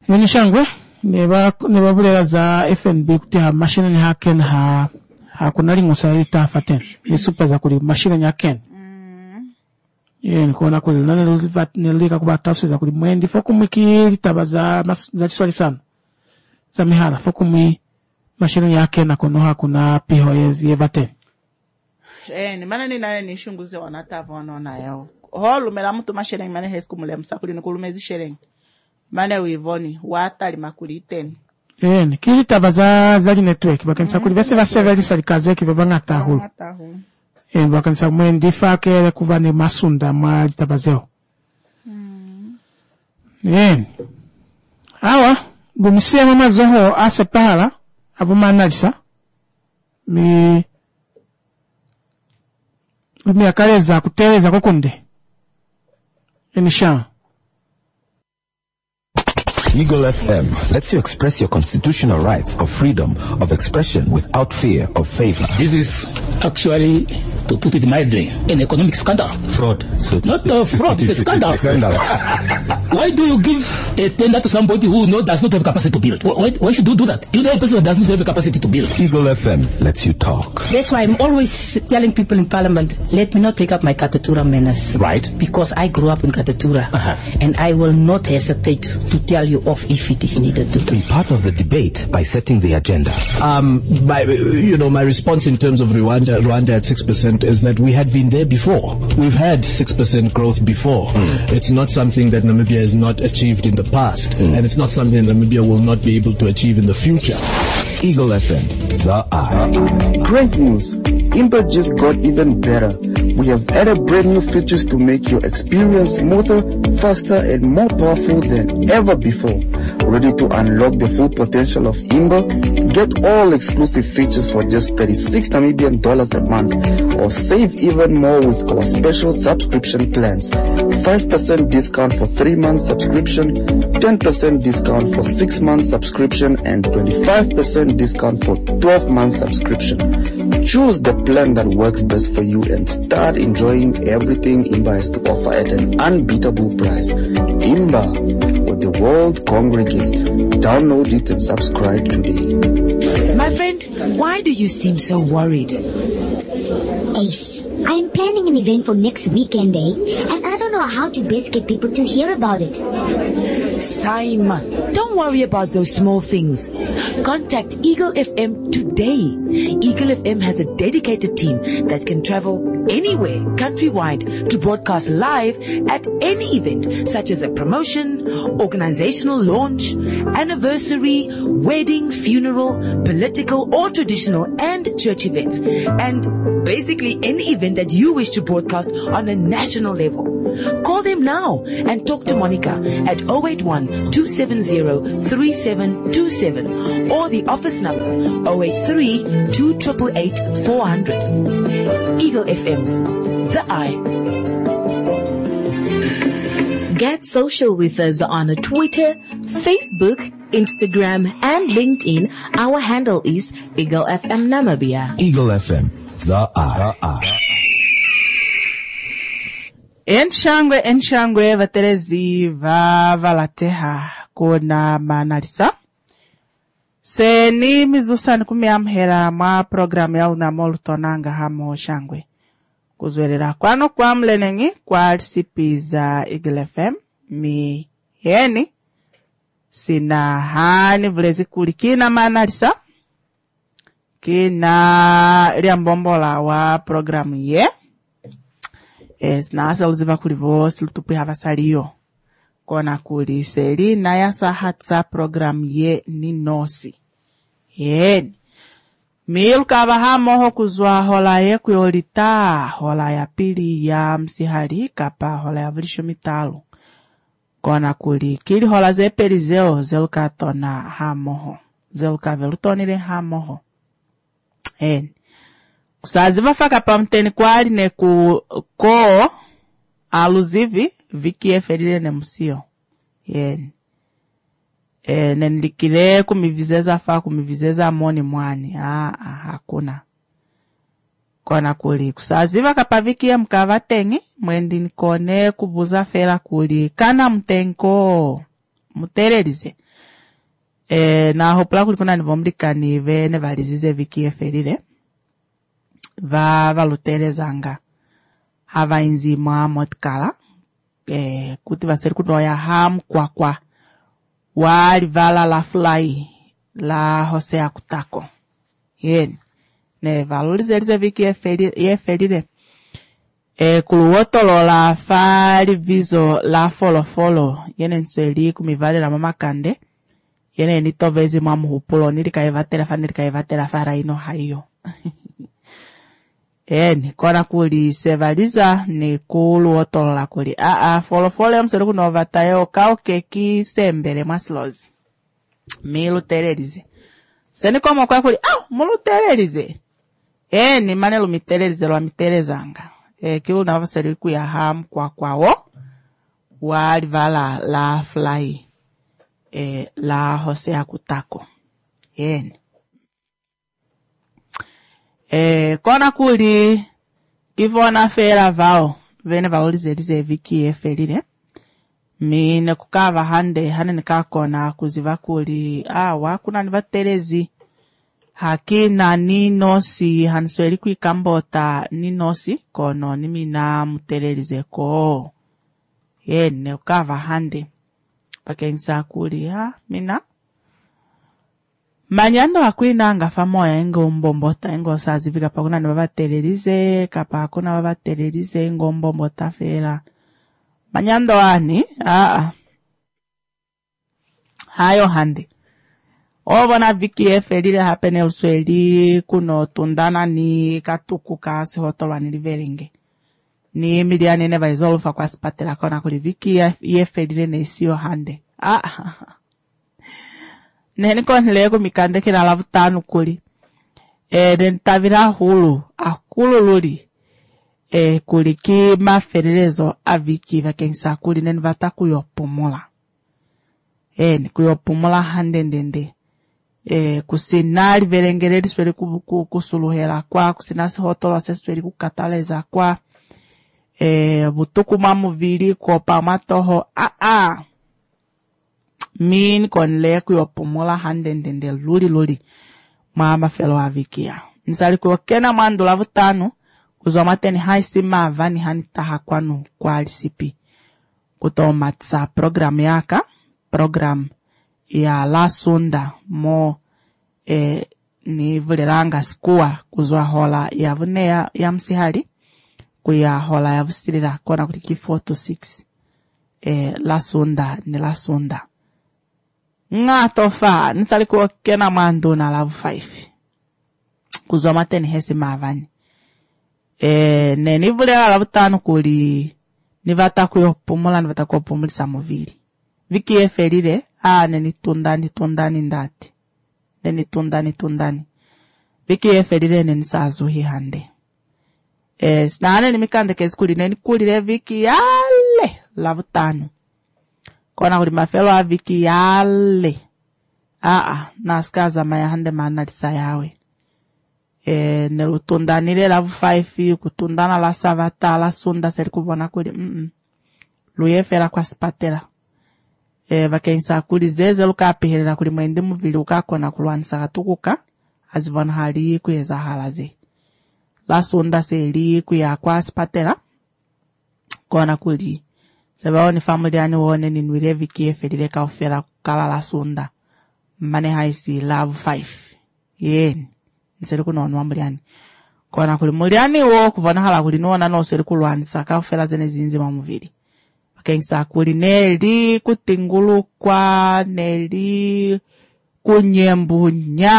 Mwenye shangwe neba bulela za FNB kutia mashine ni haken hakuna lingosa lita faten ni super za kuli mashine ni haken nikuona kuli nilika kubatafsi za kuli mwendi fokumiki litabaza za chiswali sana za mihara fokumi mashine ni haken nakono hakuna piho yevaten ni mana ni nae ni shunguze wanatava wanona yao holu mela mtu mashine mane hesku mule msakuli nikulumezi shereng mane wivoni watali makuli iteni kili tabaza za network bakanisa kuli vese vaseveli salikaze kivabanga tahulu bakanisa mwendi fake kuvane masunda mwa tabazeo awa gumisie mama zoho ase pahala abuma analisa mi akaleza kuteleza kukunde emishan Eagle FM lets you express your constitutional rights of freedom of expression without fear of favor. This is actually, to put it mildly, an economic scandal. Fraud. So not fraud, it's a scandal. Why do you give a tender to somebody who does not have capacity to build? Why should you do that? You know a person who does not have the capacity to build. Eagle FM lets you talk. That's why I'm always telling people in Parliament, let me not take up my Katatura menace. Right. Because I grew up in Katatura. And I will not hesitate to tell you off if it is needed to be part of the debate by setting the agenda. My response in terms of Rwanda at 6% is that we had been there before. We've had 6% growth before. It's not something that Namibia has not achieved in the past, and it's not something Namibia will not be able to achieve in the future. Eagle FM, the eye. Great news! Imba just got even better. We have added brand new features to make your experience smoother, faster, and more powerful than ever before. Ready to unlock the full potential of Imba? Get all exclusive features for just 36 Namibian dollars a month, or save even more with our special subscription plans. 5% discount for 3 months subscription, 10% discount for 6 months subscription, and 25% discount for 12 months subscription. Choose the plan that works best for you and start enjoying everything Imba has to offer at an unbeatable price. Imba, where the world congregates. Download it and subscribe today. My friend, why do you seem so worried? Ace, I'm planning an event for next weekend, and I don't know how to best get people to hear about it. Simon, don't worry about those small things. Contact Eagle FM today. Eagle FM has a dedicated team that can travel anywhere countrywide to broadcast live at any event, such as a promotion, organizational launch, anniversary, wedding, funeral, political or traditional and church events, and basically any event that you wish to broadcast on a national level. Call them now and talk to Monica at 081-270-3727 or the office number 083-288-400. Eagle FM, the eye. Get social with us on Twitter, Facebook, Instagram, and LinkedIn. Our handle is Eagle FM Namibia. Eagle FM, the eye. Enshangwe vaterezi valateha kuna manalisa. Se ni mizusani kumiamhera mwa programu ya unamolu tonanga hamo shangwe. Kuzwerera kwano kwa mlenengi kwa RCP za Eagle FM. Mi yeni. Sina hani vlezi kuli kina manalisa. Kina liambombola wa programu ye. Nasa uziva kulivo silutupi havasaliyo. Kona kuli seli na yasa hatsa program ye ni nosi. Yeni. Miluka hamoho kuzwa hola ye kuyolita. Hola ya pili ya msihari kapa hola ya vlisho mitalo. Kona kuli kili hola ze pelizeo zeluka tona hamoho. Zeluka velutonile hamoho. Yeni. Kusaziva faka pamteni kwa aline ko aluzivi viki eferile ne musio. Yen. Nenlikile kumivizeza fa kumivizeza moni mwani. Hakuna. Kona kuli. Kusaziva kapa viki ya mkavatengi. Mwendi nikone kubuza fela kuli. Kana mtenko. mutererize na hopla kuli kuna nivomlikani vene valizize viki eferire valuterezanga hava inzima motkala kuti vaseri kunoya ham kwa wali vala la fly la Hosea Kutako yen ne valulizerize viki eferire kuluwotolola fali vizo la follow yene nseli kumivale la mama kande yene nitovezi mwamuhupulo nilikaevatela fara ino haiyo kona kuli sevaliza ni kuluwotolola kuli follow ya mselu kunovatayo kaokeki sembele mwasilozi milutererize seni koma kwa kuli mulutererize ni manelu mitererize lwa miterezanga kilu na vaseri kuya ham kwawo wali vala la fly la Hosea Kutako kona kuli kivona fera vao vene vaulizerize viki eferire mine kukava hane nikakona kuziva kuli wakuna nivaterezi hakina ninosi hansweli kuikambota ninosi kono nimina mutererize ko ne ukava hande pakensa kuli mina manyando akwinanga famoya ngombombota ngosazivika pakuna nivatererize kapa kuna vatererize ngombombota fera manyando ani hayo hande obona viki eferire hapene usweli kuno tundana ni katuku kasi hotolwa niliverenge ni miliani neva izolufa kwa sipatela kona kuli viki eferire neisio hande neni konilego mikande kina lavu tanu kuli nentavira hulu akulu luli kuli ki maferirezo aviki vakensa kuli neni vata kuyopumula kuyopumula hande ndende kusinali verengereri sweli kusuluhera kwa kusinasi hotolo sweli kukataleza kwa butuku mamuvili kopa matoho min konle kuyopumula hande ndende luli mama felo avikia nsali kuyokena mandula vutanu kuzomateni haisima avani hanitaha kwanu kwa lisipi kutomatsa program ya la sunda mo ni vuliranga skua kuzwa hola ya vunea ya msihali kuya hola ya vusirira kona kutiki 4 to 6 la sunda ni la sunda nga tofa nisali kuokena mandu na lavu 5 kuzwa mateni hesi mavani ni vuliranga lavu tanu kuli nivata kuyopumula nivata kuyopumulisa muvili viki eferire neni tundani ndati neni tundani viki eferire neni sazuhi hande sinane ni mikande kezikuli neni kulire viki yale lavutanu kona kuli mafelo a viki yale naskaza maya hande manalisa yawe nelutundanile lavu 5 kutundana la savata la sunda seri kubona kuli luyefera kwa sipatela vakensa kuli zeze lukapiherera kuli mwende muvili ukakona kulwanisa katukuka azivona hali kuyeza halaze la sunda seli kuya kwa sipatela kona kuli sebaoni familiani wone ninwire viki eferire kaufera kala la sunda mane haisi love 5 nseri kunonwa muliani kona kuli muliani wo kuvona hala kuli nuona no seri kulwanisa kaufera zene zinzima muvili kensa kuli neli kutingulukwa neli kunyembunya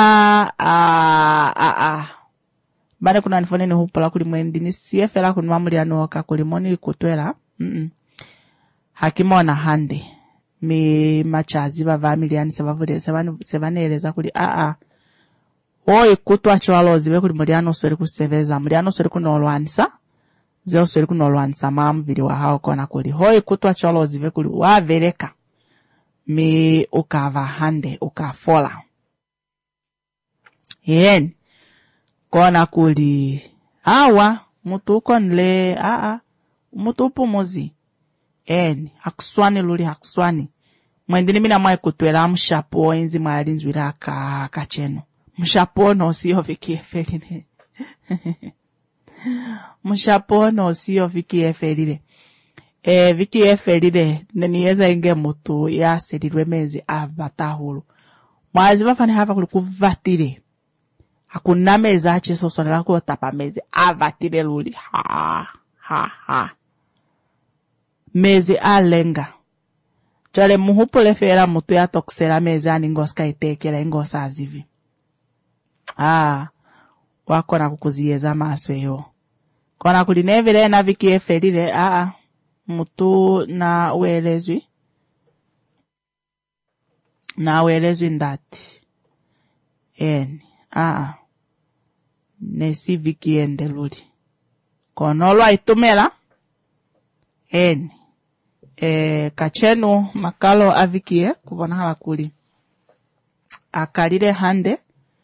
bane kuna nifone ni hupala kuli mwendi ni siefela kuni mamuli anoka kuli moni kutwela hakimona hande mi machazi bava miliani sevaneleza kuli oi kutwa chwalozi be kuli muliano sori kuseveza muliano sori kunolwanisa zeo sori kunolwanisa mamvili wa hao kona kuli hoi kutwa chwalozi be kuli wavereka mi ukava hande ukafola kona kuli mutu ukonle mutu upumuzi hakuswani luli hakuswani mwendini mina mwa kutwela mshapo inzi mwalinzwira kacheno. Mshapo no siyo Vicky Efelire. Mshapo no siyo Vicky Efelire. Vicky Efelire nenieza inge mutu ya selirwe mezi avatahulu. Mwazi vafani hava kulikuvatire. Hakuna mezi achiso sonela kuotapa mezi avatire luli. Ha. Mezi alenga. Chale muhupule fera mutu ya tokusela mezi aningoska itekela ingosa azivi. Wakona kukuzieza maswe yo. Kona kulinevile na Vicky Efelire, mutu na uelezwi ndati. Nesi Vicky endeludi. Konolwa itumela, kachenu makalo avikie kubona hala kuli. Akalire hande,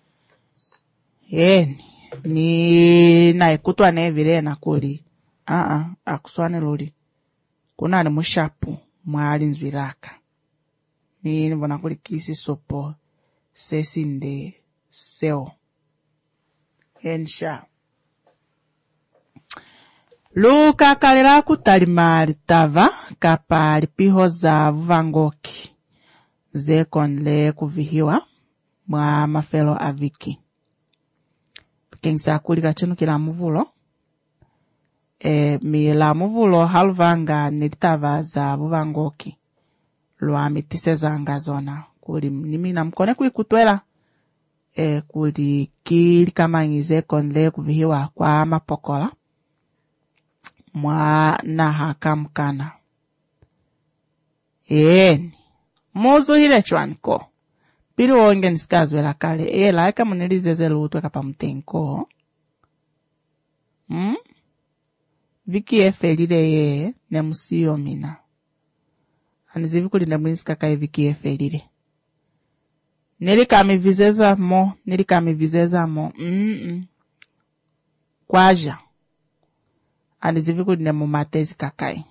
ni naikutwa nevile na kuli. Akuswane luli. Kuna ni mushapu mwalinzwiraka. Ni nivona kuli kisi sopo sesinde seo. Hensha. Luka kalera kutalimari tava kapali piho za vuvangoki. Zekonle kuvihiwa mwa mafelo aviki. Pikengisa kulika chenu kila muvulo. Mila muvulo halvanga nilitava za vuvangoki. Lwa mitise zanga zona. Kuli nimina mkone kuikutwela. Kuli kili kama ngize konle kuvihiwa kwa mapokola. Mwa na hakamkana. Mozo hile chwanko. Pili wonge nisikazwe la kale. Laika munilizeze lutwe kapa mtenko. Vicky Efelire ne musiyo mina. Anizivi kuli ne mwiska kai Vicky Efelire. Nilikamivizeza mo. Kwaja. Anizivi kuli ne mumatezi kakai.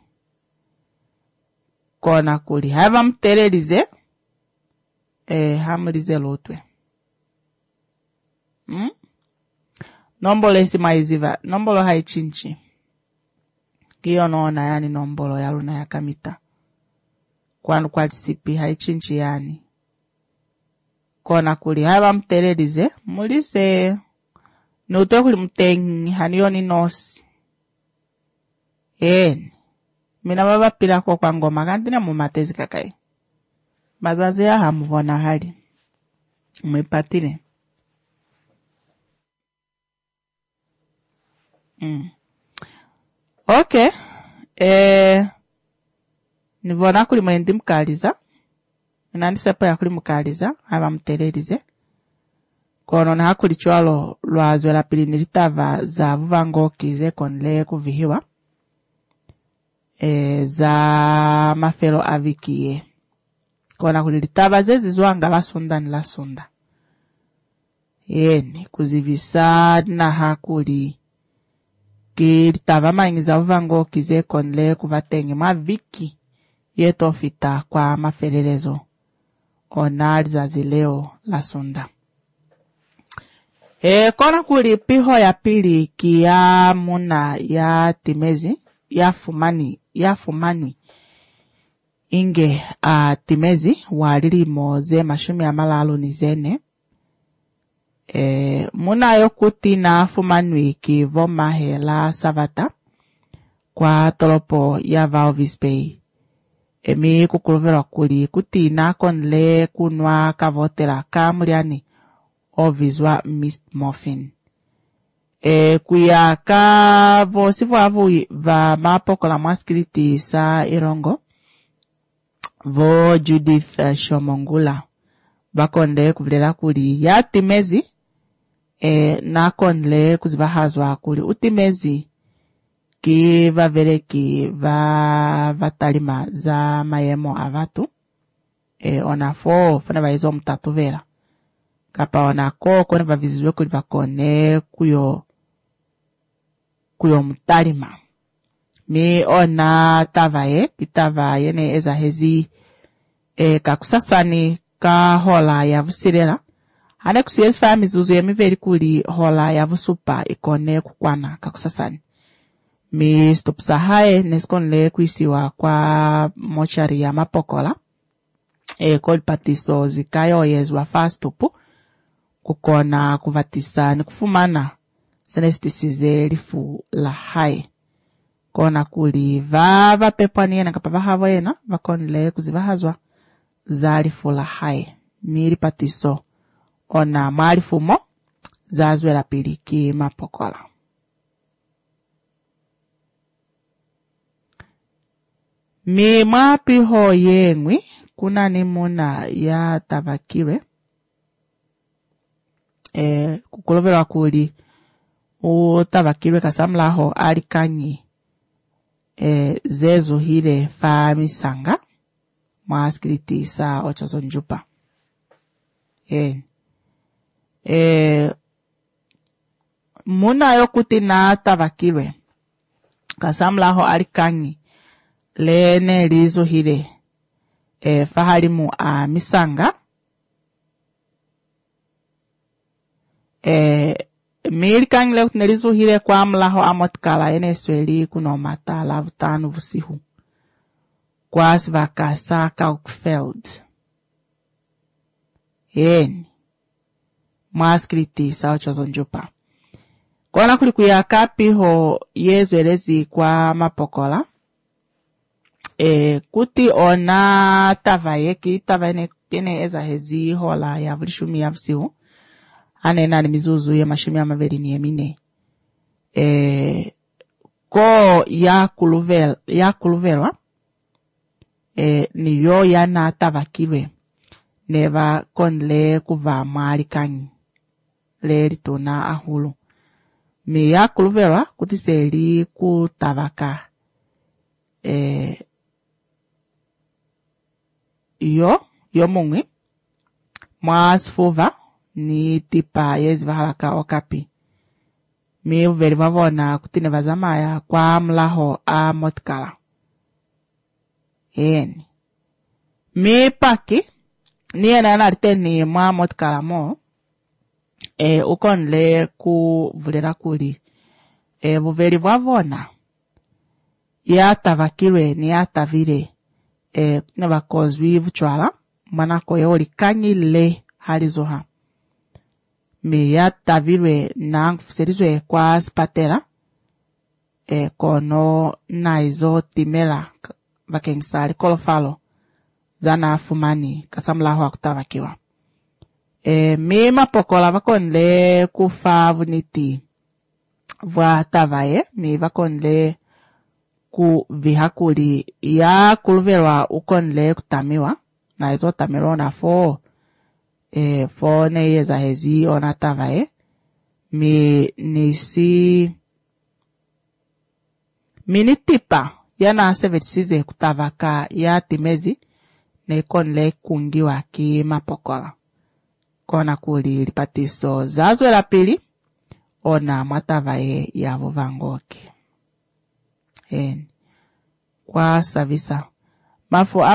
Kona kuli. Hava mterelize. Hamulize lutwe. Nombolo isi maiziva. Nombolo haichinchi. Kiyo noona yani nombolo ya luna ya kamita. Kwanu kwa tisipi haichinchi yani. Kona kuli. Hava mterelize. Mulise. Nutwe kuli mtengi. Haniyoni nosi. Mina baba pila kwa ngoma kantina mumatezi kakai. Mazazi ya hamuvona hali. Mwipatile. Okay. Nivona kuli mwendi mkaliza. Nani sepo ya kuli mkaliza. Hava mterelize. Kono na hakuli chualo luazwe la pili nilitava za vuvangoki ze konle kuvihiwa. Za mafelo avikie. Kona kulitava zezi zwanga la sunda. Kuzivisa na hakuli. Kilitava maingiza uvango kize konle kuvatenge maviki. Yetofita kwa mafelelezo. Onari za zileo la sunda. Kona kuli piho ya pili kia muna ya timezi. Ya fumani inge timezi walili moze mashumi ya malalu nizene. Muna yokuti na fumanui ki voma hela savata kwa tolopo ya Valvis Bay. Mi kukuluvela kuli kuti na konle kunwa kavotela kamuliani ovizwa mist muffin. Kuya ka vosifu avu va mapokola maskiliti sa irongo. Vo Judith Shomongula. Bakonde kuvilela kuli ya timezi. Na konle kuzivahazwa kuli utimezi. Ki vavele ki vatalima za mayemo avatu. Onafo fana vaizo mtatu vera. Kapa onako kone vavizizwe kuli vakone kuyo mtalima. Mi ona tavaye, pitavaye ne eza hezi kakusasani ka hola ya vusirela ane kusiezi fa mizuzu yemiveri kuli hola ya vusupa ikone kukwana kakusasani mi stopsa hae neskonle kuisiwa kwa mochari ya Mapokola kol patiso zikayo yezwa fastupu kukona kuvatisa ni kufumana senestisize lifu la hae kona kuli vava pepani yena kapava havo yena vakonle kuzivahazwa za lifu la hae mili patiso ona malifumo zazwe la piliki Mapokola. Mi mapiho yengwi kuna ni muna ya Tavakire kukuloverwa kuli Tavakire kasamlaho alikanyi zezu hile fa misanga maaskiliti sa ochozo njupa muna yokuti na Tavakire kasamlaho alikanyi lene lizo hile fahalimu a misanga milikangi leo tunelizo hile kwa mlaho amotkala ene sweli kunomata lavutanu vusihu kwa svakasa Kalkfeld mwaskriti sao chozonjupa kona kulikuya kapiho yezu elezi kwa Mapokola kuti ona tavayeki tavane kene eza hezi hola ya vulishumi ya vsihu ane nani mizuzu ya mashumi ya maverini yemine ko ya kuluvelwa ni yo ya na tavakirwe neva konle kuva maali kanyi le litona ahulu mi ya kuluvelwa kuti seli kutavaka yo mungwi mwasfuva ni tipa yezi vahalaka okapi mi uveli vavona kutine vazamaya kwa mlaho a motkala mi paki niye na nariteni mwa motkala mo ukonle kuvulera kuli vuveli vavona ya Tavakirwe ni ya Tavire ne bakozwi vuchwala manako yoli kanyile halizoha me ya Tavirwe na serizwe kwa spatera kono na izo timela vakengsali kolofalo zana fumani kasamlaho akutavakiwa me Mapokola vakonle kufa vuniti vwa Tavaye me vakonle ku vihakuli ya kuluverwa ukonle kutamiwa na izo tamiro na fo ne yeza hezi ona Tavaye minitipa ya na sevetisize kutavaka ya timezi ne konle kungiwa ki Mapokola kona kuli lipatiso zazwe la pili ona Matavaye ya vuvangoki kwa savisa mafu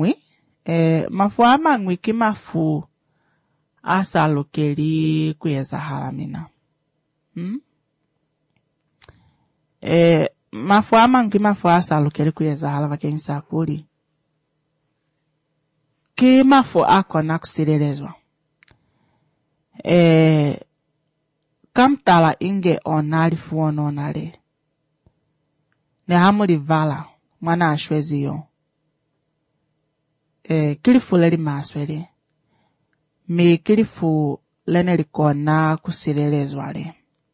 amangwi ki mafu asalukeli kuyeza halamina mafu amangwi mafu asalukeli kuyeza hala vakenisa kuli ki mafu akona kusirelezwa kamtala inge onali fuono onale ne hamuli vala mwana ashweziyo kilifu leli maswele mi kilifu lene likona kusirelezwa le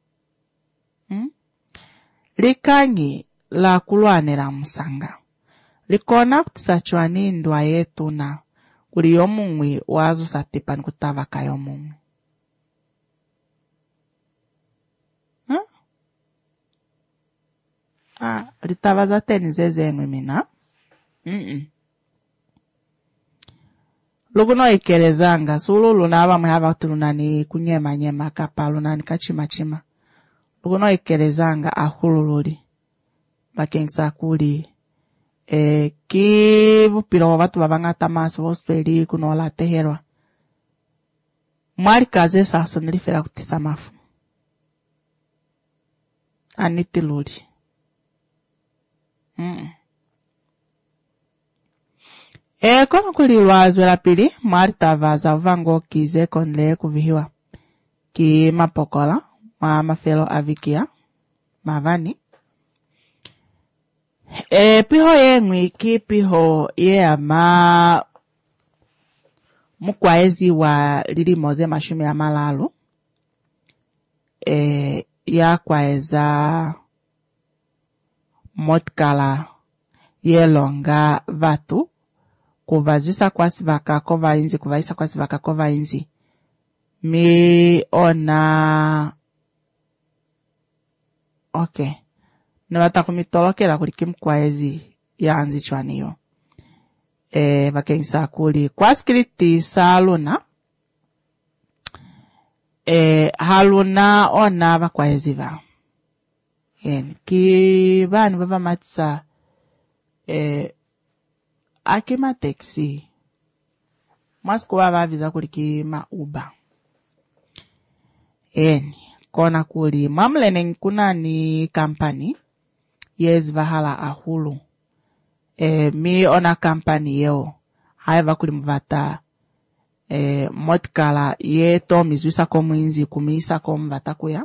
likanyi la kulwanela musanga likona kutisachwani ndwa yetu na kuli yomungwi wazu satipa nikutavaka yomungwi litavaza teni zezengwe mina luguno ikelezanga sululu na abamwe abatulunani kunyema kapalunani kachimachima luguno ikelezanga ahulululi bakengisa kuli ki vupiro watu vavangata maso vospeli kunola teherwa. Mwari kaze saso nilifera kutisa mafu. Aniti luli. Kono kuli lwazwe la pili, mwari tavaza uvango kize konle kuvihiwa. Ki mapokola, mafelo avikia, mavani. Piho ye ngwiki piho ye ama mukwaezi wa lili moze mashumi ya malalu. Ya kwaeza motkala ye longa vatu. Kuvazisa kwasi vaka kova inzi, kuvaisa kwasi vaka kova inzi. Mi ona... Okay. Nwata kumitolokela kuliki mkwaezi ya anzi chwaniyo. Vakengisa kuli kwa skriti sa luna. Haluna ona vakwaezi va. Ki vani vava matisa akima taxi. Masku vava viza kuliki ma Uber. Kona kuli mamlene kuna ni kampani. Yes vahala ahulu. Mi ona kampani yeo. Haiva kuli mvata. Motkala ye to mizwisa komu inzi kumisa komu vata kuya.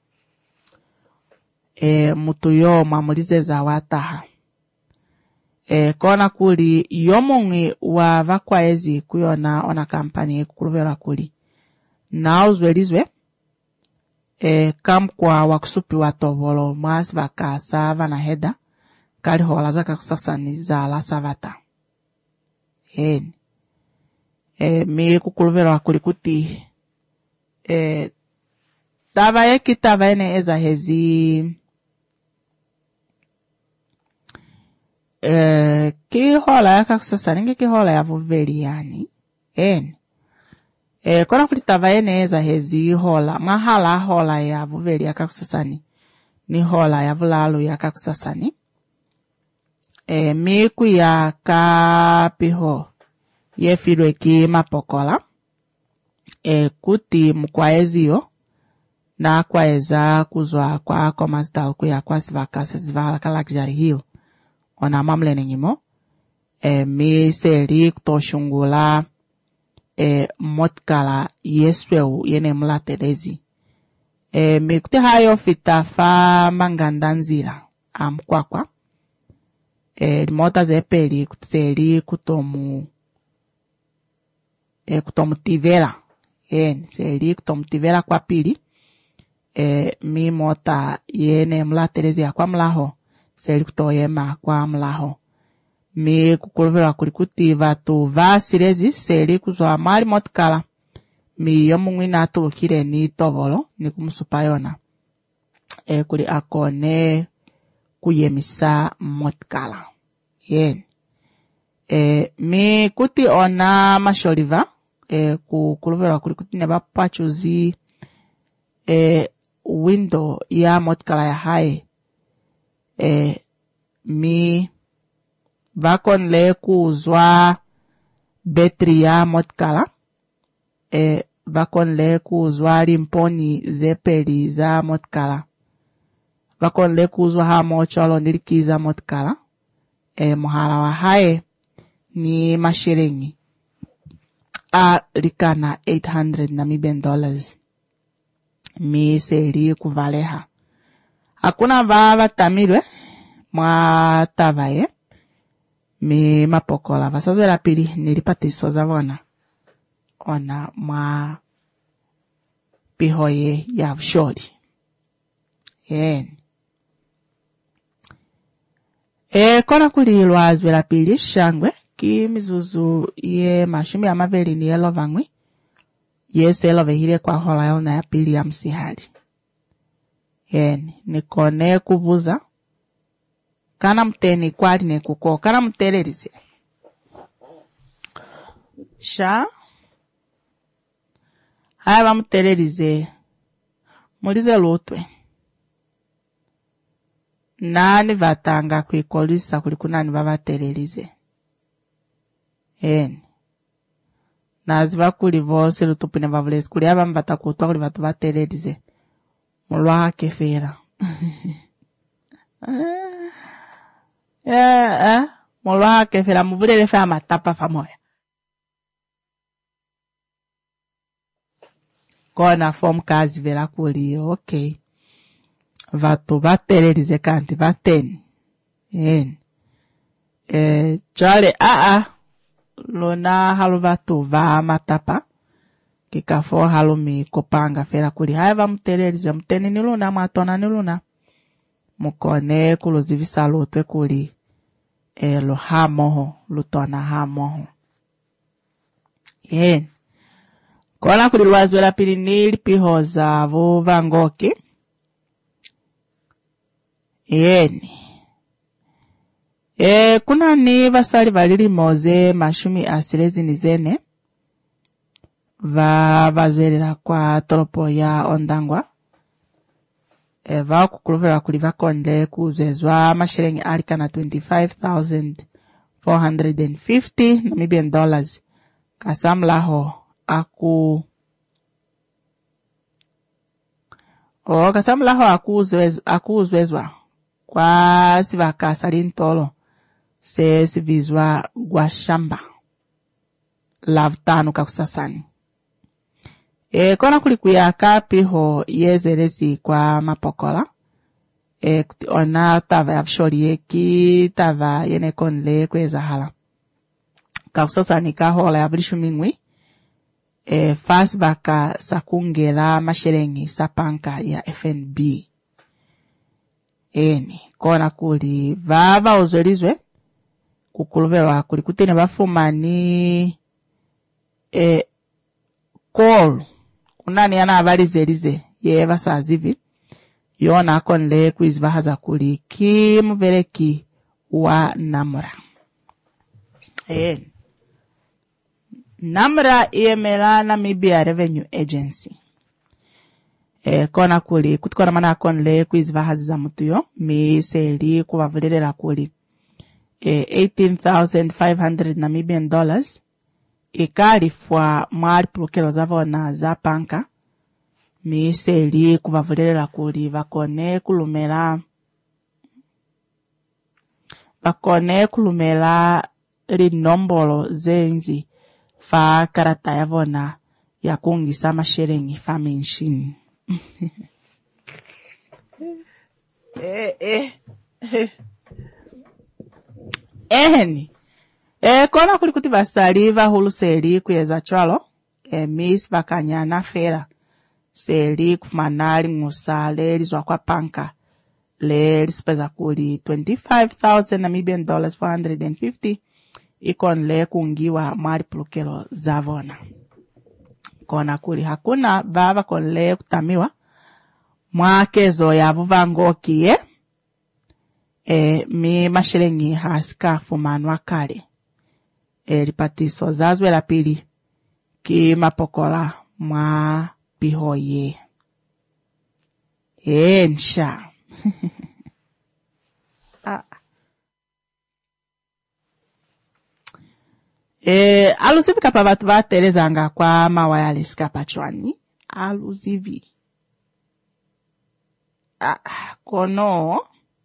Mutu yo mamulize za wataha. Kona kuli yomungi wa vakwaezi kuyona ona kampani ye kukuluvela kuli. Na uzwelizwe. Kam kwa wakusupi watovolo mwasi vakasa vana heda. Kali hola zaka kusasani za la savata. Mi kukuluvela wakuli kuti. Tava yeki tava ene eza hezi. Ki hola yaka kusasani nge ki hola ya vuveli yani. Kona kulitava ene eza hezi hola. Mahala hola ya vuveli yaka kusasani. Ni hola ya vulalu yaka kusasani. Mi kuya kapiho. Ye filwe ki mapokola. Kuti mkwaezi yo. Na kwaeza kuzwa kwa komazdal kuya kwa sivaka sezivala ka luxury hill. Ona mamlene ngimo. Mi seri kutoshungula. Motkala yesweu yene mula terezi. Mi kute hayo fitafa mangandanzila. Amkwakwa. Mota zepeli kutseli kutomu tivela. Seli kutomu tivela kwa pili. Mi mota yene mula terezi ya kwa mlaho. Seli kutoyema kwa mlaho. Mi kukuluvela kulikuti vatu vasirezi. Seli kuzwa mali motkala. Mi yomungu inatulukire ni tovolo. Ni kumusupayona. Kuli akone kuyemisa motkala. Mi kuti ona masholiva. Kukuluvela kulikuti neba pachuzi. Window ya motkala ya hae. Mi vakon le kuzwa betri ya motkala. Vakon le kuzwa rimponi zepeli za motkala. Vakon le kuzwa hamo cholo nilikiza motkala. Muhala wa hae ni mashiringi. Likana $800 Namibian dollars. Mi seri kuvaleha. Hakuna vava tamilwe. Mwa tavaye. Mi mapokola. Vasazwe la pili nilipatiso zavona. Ona mwa pihoye ya vshori. Kona kuli lwazwe la pili shangwe. Ki mizuzu ye mashumi ya maveli ni yelo vangwi. Yes elove hile kwa hola yona ya pili ya msihari. Nikone kuvuza. Kana mteni kwali ne kuko. Kana mtelerize. Sha. Haya wa mtelerize. Mulize lutwe. nani vatanga kuikolisa kuli kunani vavatererize. Naziva kuli vose lutupine vavulezi kuli aba mbata kutwa kuli vatu vatererize. Mulwa kefera. Mulwa kefera muvulele fa matapa famoya. Kona form kazi vera kuli, okay. Vatu vatererize kanti vateni. Chale lona halu vatu va matapa. Kikafo halu mi kopanga fera kuli. Haya va mutererize muteni niluna matona niluna. Mukone kuluzivisa lutwe kuli. Lo hamoho, lutona hamoho. Kona kuli lwazwela pili nili pihoza vuvangoki. Kuna ni vasali valili moze mashumi asirezi nizene. Vazwelela kwa toropo ya ondangwa. Kukuluvela kuliva konde kuzezwa mashirengi alika na 25,450 Namibian dollars. Kasamlaho akuzwezwa kwa sivaka salintolo se sivizwa gwa shamba lavtanu kakusasani. Kona kulikuyaka piho yezerezi kwa mapokola. Kuti ona tava yavshori yeki tava yenekonle kweza hala. Kakusasani kahola yavlishu mingwi. Fasi baka sakungela mashirengi sapanka ya FNB. Kona kuli vava ozolizwe. Kukuluvela kuli kutene bafumani kolu. Kunani yana abalizelize ye basazivi. Yona konle kwizbahaza kuli kimuveleki wa Namra. Namra iemela Namibia Revenue Agency. Kona kuli kutukona mana konle kwizbahaza mutuyo. Miseli kuwavulela kuli 18,500 Namibian dollars. Ikalifwa mwari pulukelo zavona za panka. Miseli kuwavulela kuli vakone kulumela linombolo zenzi fa karata yavona ya kungisa mashirengi fa menshini. Kona kuli kuti vasali vahulu seli kuyeza chwalo. Miss vakanyana fera. Seli kufumanali ngusale lizwa kwa panka. Le lispeza kuli 25,000 Namibian dollars 450. Ikon le kungiwa mwari pulukelo zavona. Kona kuli hakuna vava konle kutamiwa. Mwakezo ya vuvangoki mi mashirengi hasika fumanwa kale. Lipatiso zazwe la pili ki mapokola mwa pihoye. Nsha. Aluzivi kapa vatu vaterezanga kwa mawayalisi kapa chwani. Aluzivi. Kono.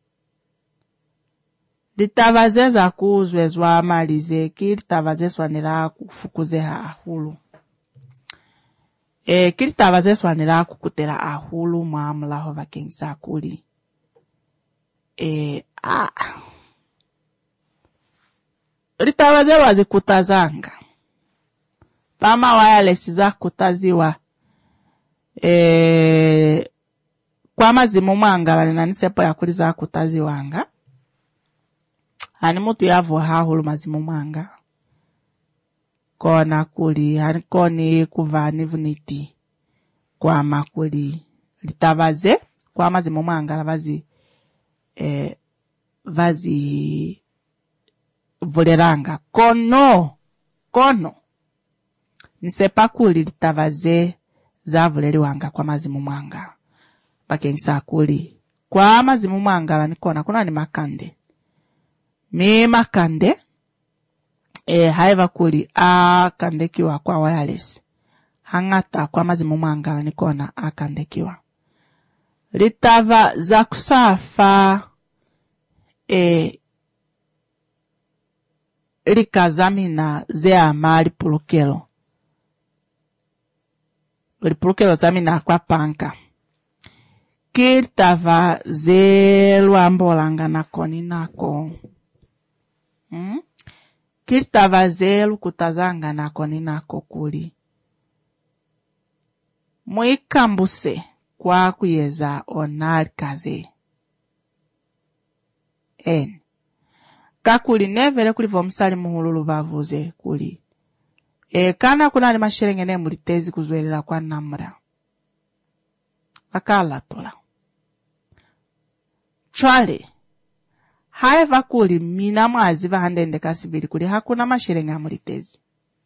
Litavazeza kuzwezwa malize ki litavazeswa nila kufukuzeha ahulu. Kilitavazeswa nila kukutela ahulu muamulaho vakengisa kuli. Litavazewa zikutazanga. Pama wireless za kutaziwa. Kwa mazimu mwanga walinanisepo ya kuli za kutaziwanga. Hani mutu yavu hahulu mazimu mwanga. Kona kuli, hani koni kuvani vuniti. Kwa makuli. Litavaze, kwa mazimu mwanga vazi voleranga. Kono. Nisepa kuli litavaze za voleri wanga kwa mazimu mwanga. Pakengisa kuli kwa mazimu mwangala nikona kuna ni makande. Mi makande haiva kuli akandekiwa kwa wireless. Hangata kwa mazimu mwangala nikona akandekiwa. Litava za kusafa likazamina ze amali pulukelo. Lipulukelo zamina kwa panka. Kilitava ze luambolanga nakoni nako. Kilitava ze lukutazanga nakoni nako kuli. Mwikambuse kwa kuyeza onali kaze. Kakuli nevele kulivo msali muhululu bavuze kuli. Kana kuna ni masherengene mulitezi kuzwelela kwa namra. Akala tola. Chwale. Haiva kuli mina mwaziva handende kasibili kuli hakuna masherengene mulitezi.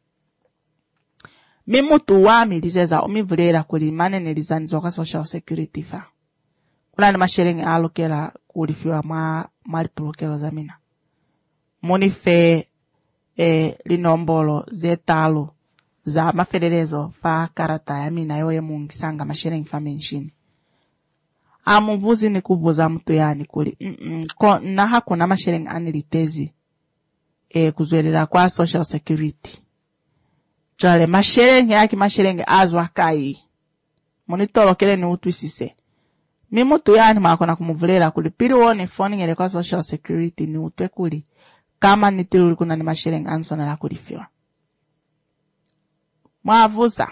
Mimutu wamilizeza omivulera kuli manene lizanizo kwa social security fa. Kuna ni masherengene alokela kulifiwa malipulukelo zamina. Munife linombolo zetalo za mafererezo fa karata ya mina yoye mungisanga masherengene fa menshini. Amuvuzi ni kuvuza mtu yani kuli. Na hakuna masherengene anilitezi kuzwelela kwa social security. Chale masherengene yaki masherengene azwa kai. Monitolo kele ni utwisise. Mimutu yani makona kumuvulera kuli. Pili wone phone ngele kwa social security ni utwe kuli. Kama nitilu kuna ni masherengene ansona la kulifiwa. Mwavuza.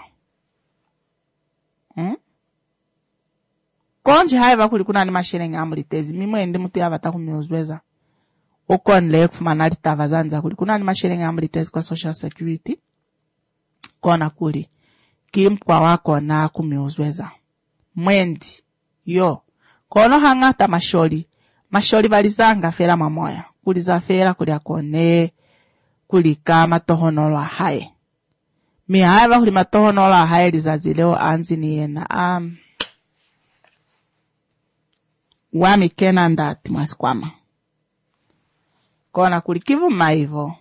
Konji haiva kuli kuna ni masherengene amulitezi. Mimwende mutu ya vata kumiuzweza. Ukonle kufumana litavazanza kuli. Kuna ni masherengene amulitezi kwa social security. Kona kuli. Kimkwa wako na kumiuzweza. Mwendi. Yo. Kono hangata masholi. Masholi balizanga fera mamoya. Kuliza fera kuli akone. Kulika matohonolo hae. Mi haiva kuli matohonolo hae lizazileo anzi ni yena. Wami kena ndati mwasikwama. Kona kuli kivu maivo.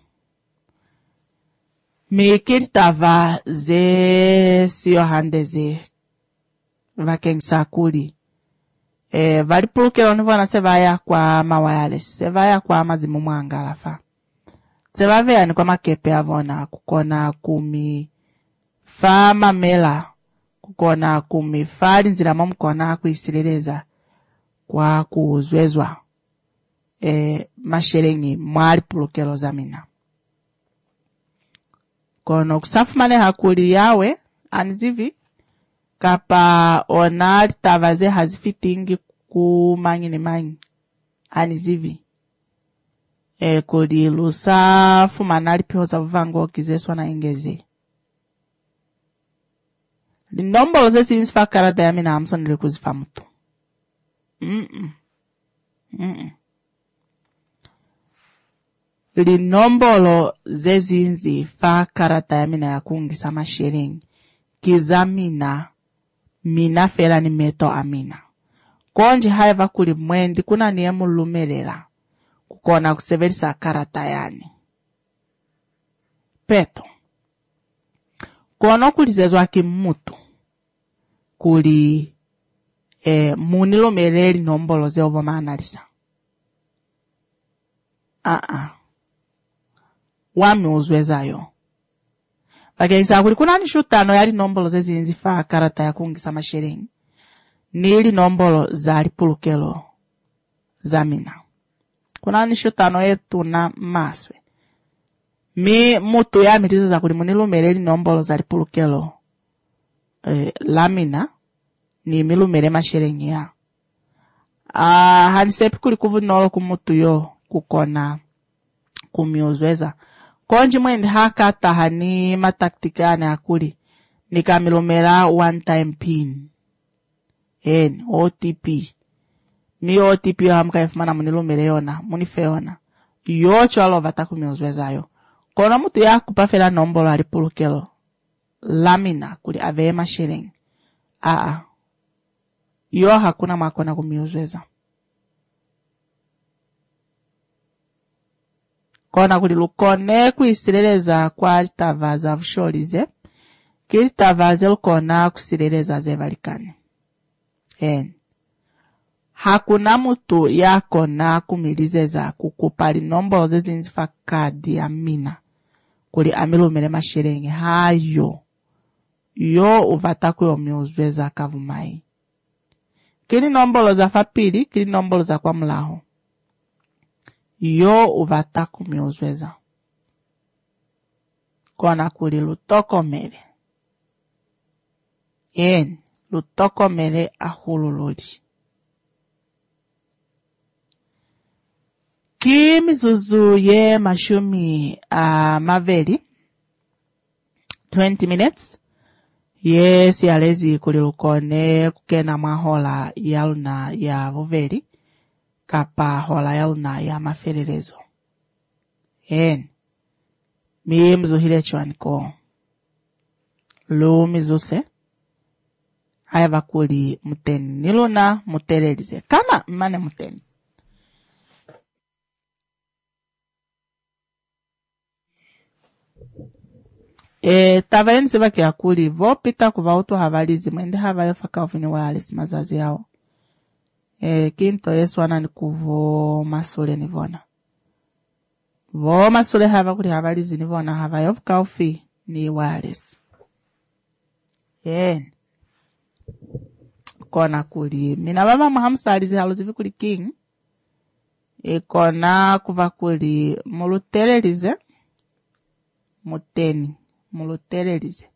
Mikitava ze siyo handeze vakengisa kuli. Valipulukelo nivona sevaya kwa mawayales. Sevaya kwa mazimu mwangalafa. Sevavea ni kwa makepe avona kukona kumi fa mamela. Kukona kumi fa linzira mamukona kuisileleza kwa kuzwezwa. Masherengi mwalipulukelo zamina. Kono kusafumane hakuli yawe, anizivi, kapa onari tavaze hazifitingi kumangini mangi, anizivi. Kodi lusafumane pihoza vuvango kizeswa na ingeze. Linombo ze zinsifa karata ya mina hamson nilikuzifa mtu. Linombolo zezinzi fa karata ya mina ya kungisa mashereng. Kiza mina fela ni meto amina. Konji haiva kuli mwendi kuna niemu lumelela. Kukona kuseverisa karata yani. Peto. Kono kulizezwa kimutu. Kuli munilo meleli nombolo ze obama analisa. Wami uzwezayo. Vakengisa kuli kuna nishutano yali nombolo ze zinzifa karata ya kungisa mashereng. Nili nombolo za lipulukelo zamina. Kuna nishutano yetu na maswe. Mi mutu ya mitiza za kuli munilu meleli nombolo za lipulukelo lamina ni milu mele mashereng ya. Hanisepi kuli kuvu nolo kumutu yo kukona kumiuzweza. Konji mwendi haka tahani mataktikane akuli. Nikamilomera one time pin. OTP. Mi OTP yo hamka efumana munilomere yona. Munifeona. Yocho alo vata kumiuzweza yo. Kono mutu ya kupafela nombolo alipulukelo. Lamina kuli avema shilling. Yo hakuna makona kumiuzweza. kona kuli lukone kuisireleza kwa litavaza vusholize kilitavaze lukona kusireleza zevalikane. Hakuna mutu yakona kumilizeza kukupali nombolo zezinzifa kadi amina kuli amilumele masherenge hayo yo uvata kuyo miuzweza kavumai. Kili nombolo za fapili, kili nombolo za kwa mlaho yo uvata kumiuzweza kona kuli lutokomele. Lutokomele ahululoli. Kimizuzu ye mashumi maveli 20 minutes. Yes, yalezi kulilukone kukena mahola yaluna ya vuveli kapa hola yaluna ya mafererezo. Mi mzuhile chwaniko lu mizuse haya kuli muteni niluna mutelelize kama mane muteni. Tavareni siva kia kuli vopita kuva utu havalizi mwende hava yofaka ufini wa alisi mazazi yao. Kinto yesu wana ni kuvo masule nivona. Vo masule hava kuli havalizi nivona hava yofaka ufi ni wa alisi. Kona kuli mina baba mahamsa alizi haluzivi kuli king. Kona kuva kuli mulutelelize muteni. Mulutelelize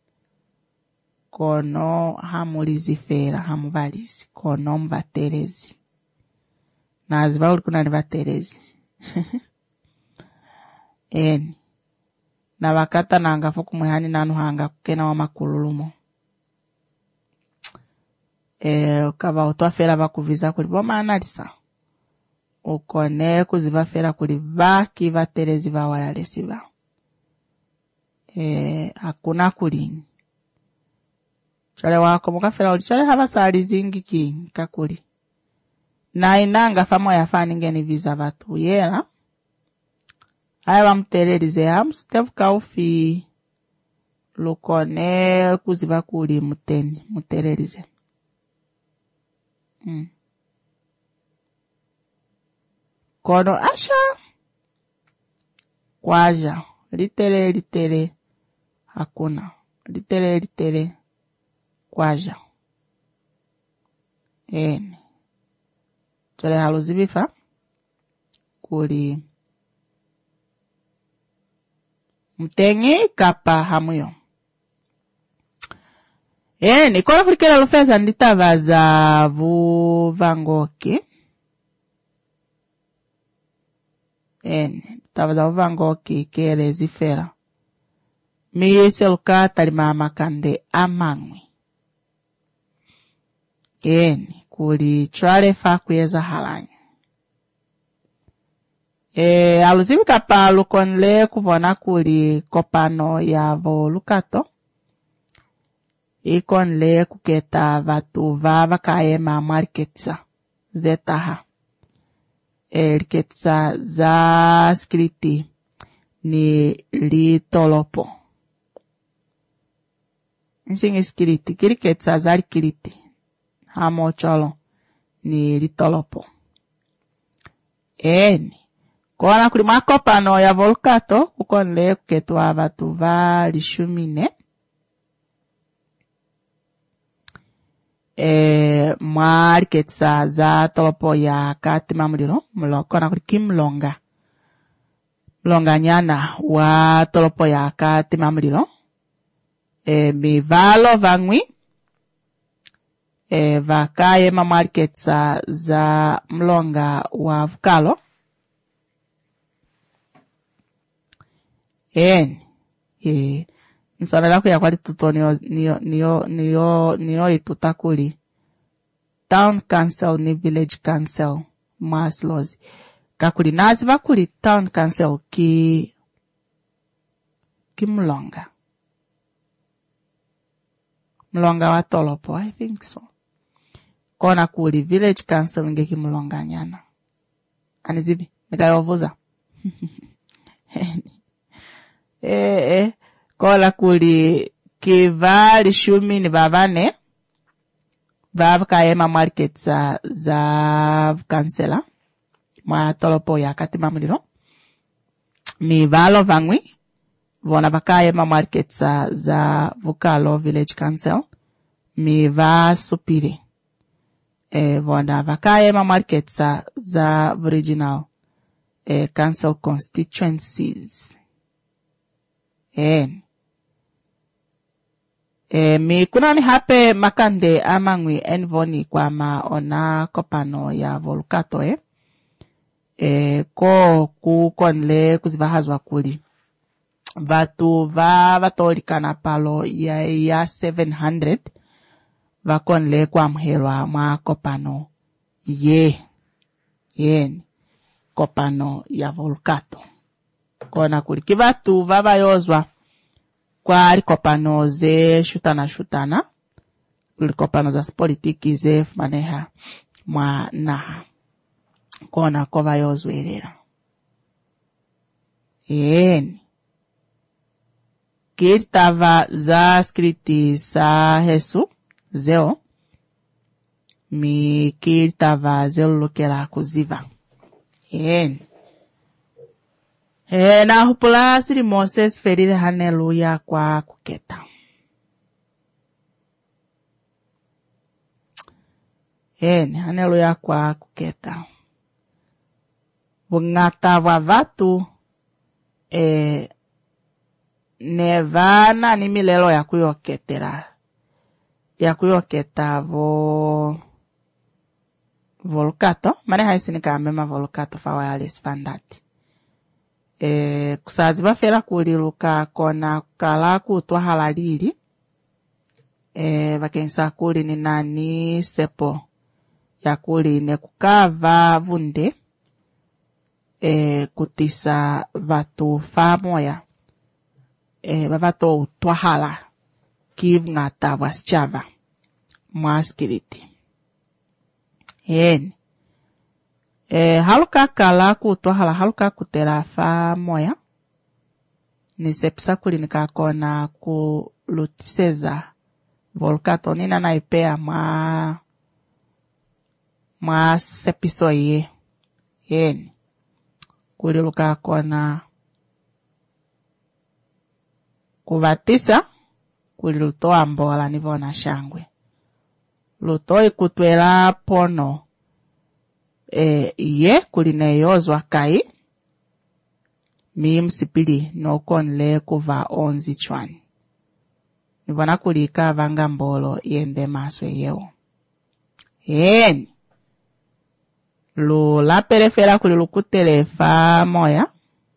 kono hamulizi fera hamuvalizi kono mvatelezi naziva uli kuna ni vatelezi. Na wakata nanga fuku mwihani nanu hanga kukena wa makululumo. Ukava utoa fera vakuviza kuli voma analisa ukone kuziva fera kuli vaki vatelezi vawa yalesiva. Hakuna kulingi. Chale wako mukafela uli chale hava sali zingi kingi kakuli. Na inanga famo ya fani ngeni viza vatu yela. Haya wa mtelelize hamu stefuka ufi lukone kuziva kuli muteni mtelelize. Kono asha kwaja litere hakuna litere kwaja. Chale haluzibifa kuli mtengi kapa hamuyo. Nikola kulikela lufeza nditavaza vuvangoki. Tavaza vuvangoki kele zifera. Miyese luka talima makande amangwi. Kuli chale fa kuyeza halanyi. Aluzimika pa lukonle kuvona kuli kopano ya vo lukato. Ikonle kuketa vatu vakaye marketsa zetaha. Liketsa za skriti ni litolopo. Nsingi skriti, kiliketsa za likiriti. Hamo cholo ni litolopo. Kona kuli makopano ya volkato, kukonle kuketwa vatu va lishumine. Marketsa za tolopo ya katima mulilo, kona kuli kimlonga. Mlonga nyana wa tolopo ya katima mulilo. Mivalo vangwi. Vakaye marketsa za mlonga wa vukalo. Nsonela kuya kwali tuto niyo itutakuli. Town council ni village council maslozi. Kakuli nazi vakuli town council ki mlonga. Mlonga wa tolopo, I think so. Kona kuli village council nge ki mlonga nyana. Anizibi, nika yovuza. kola kuli kiva lishumi ni babane vavakaema market za kansela mwa tolopo ya katima muliro mi valo vangwi vona vakaema market za vukalo village council mi va supiri vona vakaema market za original council constituencies mi kunani hape makande amangwi envoni kwa maona kopano ya Volcato ko kukonle kuzivahazwa kuli vatu vatolikana palo ya 700 vakonle kwa mhelwa mwa kopano kopano ya Volcato kona kuli kivatu vavayozwa kwa kopano ze shutana kopano za politiki ze maneha mwa naha kona kova yozwelera kirtava za skriti sa Hesu zeo mi kirtava zelulukera kuziva na hupula siri Moses ferire haleluya kwa kuketa haleluya kwa kuketa bungata wa vatu nevana ni milelo ya kuyoketa Volcato mane haisini kamema Volcato fa wireless fandati kusaziba fera kuliluka kona kala kutwa halalili vakensa kuli ni nani sepo ya kuli ne kukava vunde kutisa vatu famoya vavato utwahala kivngata wasichava mwaskiriti haluka kala kutwahala haluka kutera famoya nisepisa kuli nikakona kulutiseza Volcato nina naipea mwa sepiso kuli luka kona kuvatisa kuli lutoa mbola nivona shangwe lutoi kutwela pono kuli neyozwa kai mi msipili nokonle kuva 11 chwani nivona kulika vanga mbolo yende maswe yeo la perefera kuli lukutele fa moya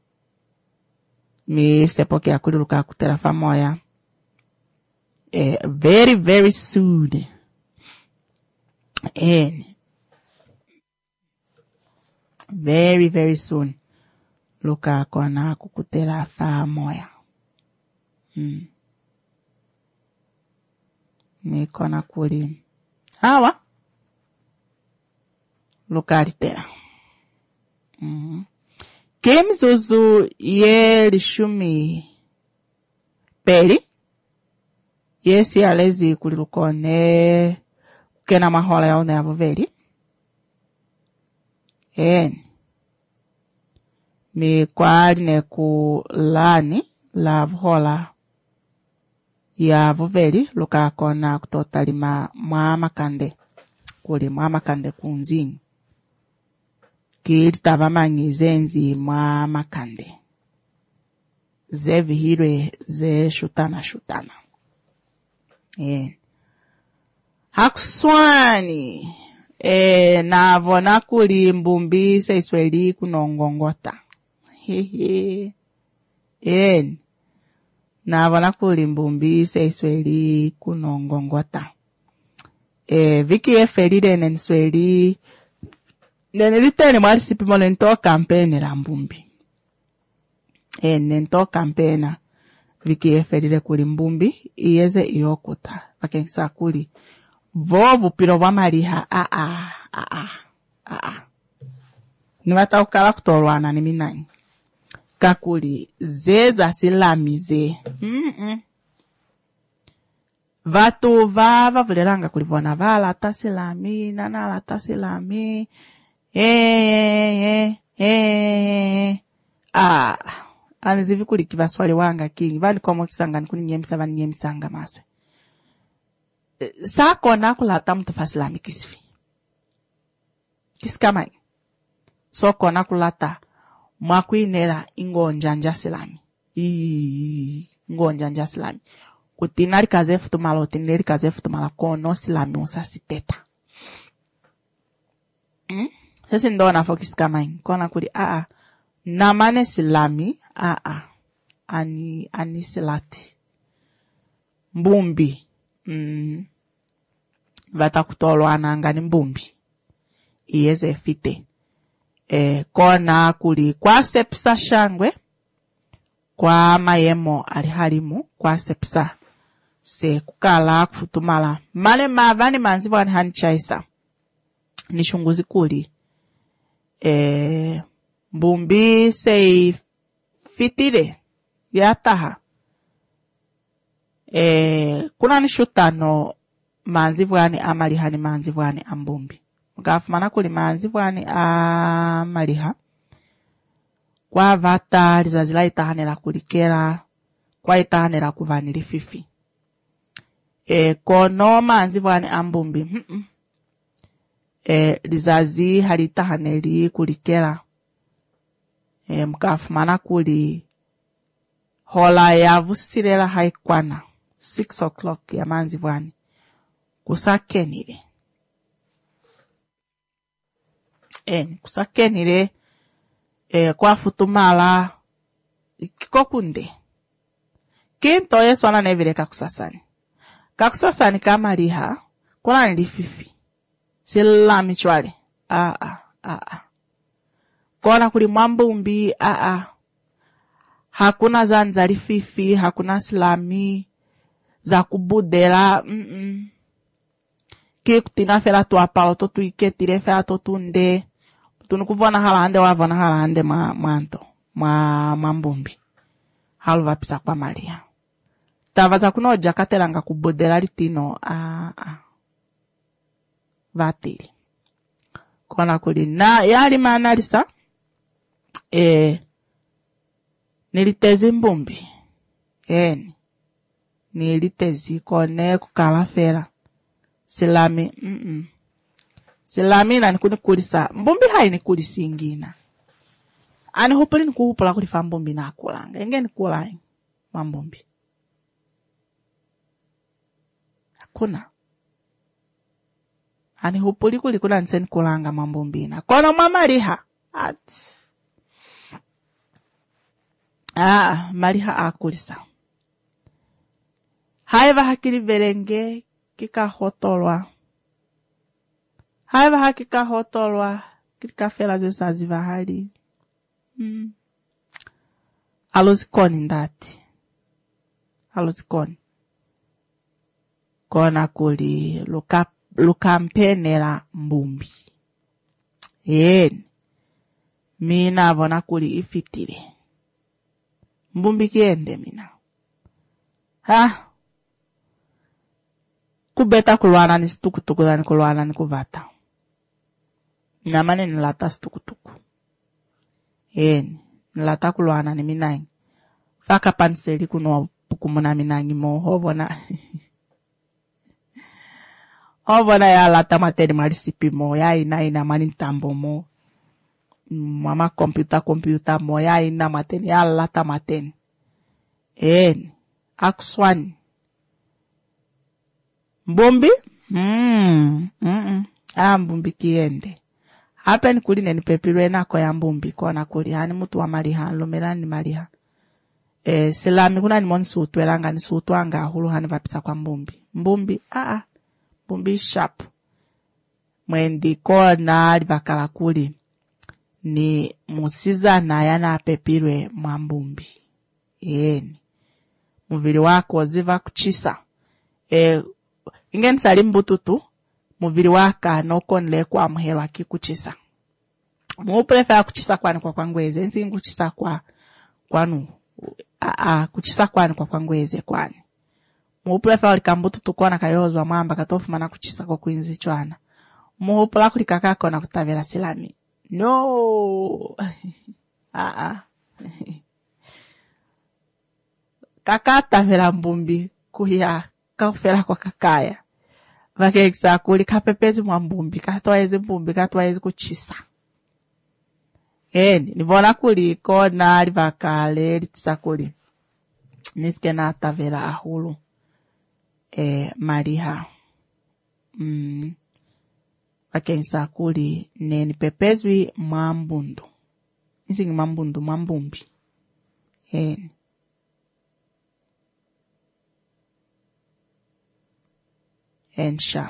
mi sepoke ya kuli luka kutela fa moya very very soon very very soon luka kona kukutela fa moya mi kona kuli hawa luka alitela kemzuzu ye lishumi peli yesi alezi kulilukone kena mahola yaone ya vuveli mi kwali ne kulani la vuhola ya vuveli luka kona kutotalima mwa makande kuli mwa makande kunzingi kitava mangizenzi mwa makande zevihirwe ze shutana hakuswani navona kuli mbumbi seisweli kunongongota navona kuli mbumbi seisweli kunongongota viki efelile nensweli neniliteni mwali sipimo nento kampeni la mbumbi nento kampena viki efelile kuli mbumbi iyeze iyokuta vakensa kuli vovu pilo wa mariha niwata ukala kutolwana ni minanyi kakuli zeza silamize. Vatu vava vulelanga kulivona vala tasilami, nana tasilami. Anizivi kulikiva swali wanga kingi. Vani komo kisanga nikuni nyemisanga maswe. Sakona kulata mtu fasilami kisifi. Kisikamai. Sokona kulata mwakuinela ingonjanja silami. Ingonjanja silami. Kutinari kaze futumala, utineri kaze futumala kono silami unsasiteta. Sisi ndona fokis kamai. Kona kuli namane silami, ani silati. Mbumbi. Vata kutolo anangani mbumbi. Iyeze fite. Kona kuli kwa sepsa shangwe. Kwa mayemo alihalimu. Kwa sepsa. Se kukala kufutumala. Mane mavani manzivu anihani chaisa. Nishunguzi kuli. Mbumbi se fitire. Yataha. Kuna nishutano manzivu ani amalihani manzivu ani ambumbi. Mkafumana kuli manzivu ani amaliha. Kwa vata rizazila itahanela kulikera. Kwa itahanela kuvanili fifi. Kono manzivu ani ambumbi. Rizazi halitahaneli kulikera. Mkafumana kuli hola ya vusirela haikwana. 6 o'clock ya manzivu ani. Kusakenile. Kusakenile. Kwa futumala. Kikokunde. Kinto yesu wana nevile kakusasani. Kakusasani kama liha. Kuna nilififi. Sila michwale. Kona kuli mwambumbi. Hakuna zanzari fifi. Hakuna silami. Za kubudela. Kikutina fela tuapao. Totu iketire fela totu nde. Tunukuvona halande wavona halande mwanto. Mwambumbi. Halu vapisa kwa maria. Tavaza kunoja katelanga kubudela litino. Vatili. Kona kuli na yali manalisa. Nilitezi mbumbi. Nilitezi kone kukala fela. Silami. Silami na nikuni kulisa. Mbumbi hai nikuli singina. Ani hupuli nikuhupula kulifa mbumbi na kulanga. Enge nikulai. Mbumbi. Hakuna. Ani hupuli kulikula nse nikulanga mbumbi na. Kono mamariha. Mariha akulisa. Haiva hakili verenge kika hotolwa. Haiva hakika hotolwa kika fela zesa zivahali. Alozikoni ndati. Alozikoni. Kona kuli lukampenela mbumbi. Mina vona kuli ifitile. Mbumbi kiende mina. Kubeta kulwana ni stukutuku dani kulwana ni kuvata. Namane nilata stukutuku. Nilata kulwana ni minangi. Faka panseli kuno pukumuna minangi mo. Ovona ya lata mateni marisipi mo. Ya ina manintambo mo. Mama computer mo. Ya ina mateni. Ya lata mateni. Akuswani. Mbumbi? Mbumbi kiende. Hapa ni kuli neni pepirwe na kwa ya mbumbi. Kona kuli hani mutu wa mariha. Lumelani mariha. Silami kuna ni moni sutu. Elanga ni sutu anga hulu hani vapisa kwa mbumbi. Mbumbi, mbumbi sharp. Mwendi kona libakala kuli. Ni musiza na yana pepirwe mwa mbumbi. Muvili wako ziva kuchisa. Ingeni salimbu tutu. Muvili waka nokonle kwa muhelo kikuchisa. Muprefa kuchisa kwa ni kwa kwangweze. Nzi kuchisa kwa kwanu kuchisa kwani kwa kwangweze kwani muupula fa likambutu tukona kayozwa mwamba katofumana kuchisa kwa kuinzi chwana muupula kulikakako na kutavera silami no kakata vela mbumbi kuya kafela kwa kakaya vakekisa kuli kapepezi mwa mbumbi katwaezi mbumbi katwaezi kuchisa nivona kuli kona livakale litisa kuli nisike na tavela ahulu mariha vakekisa kuli neni pepezwi mwa mbundu isingi mambundu mambumbi ensha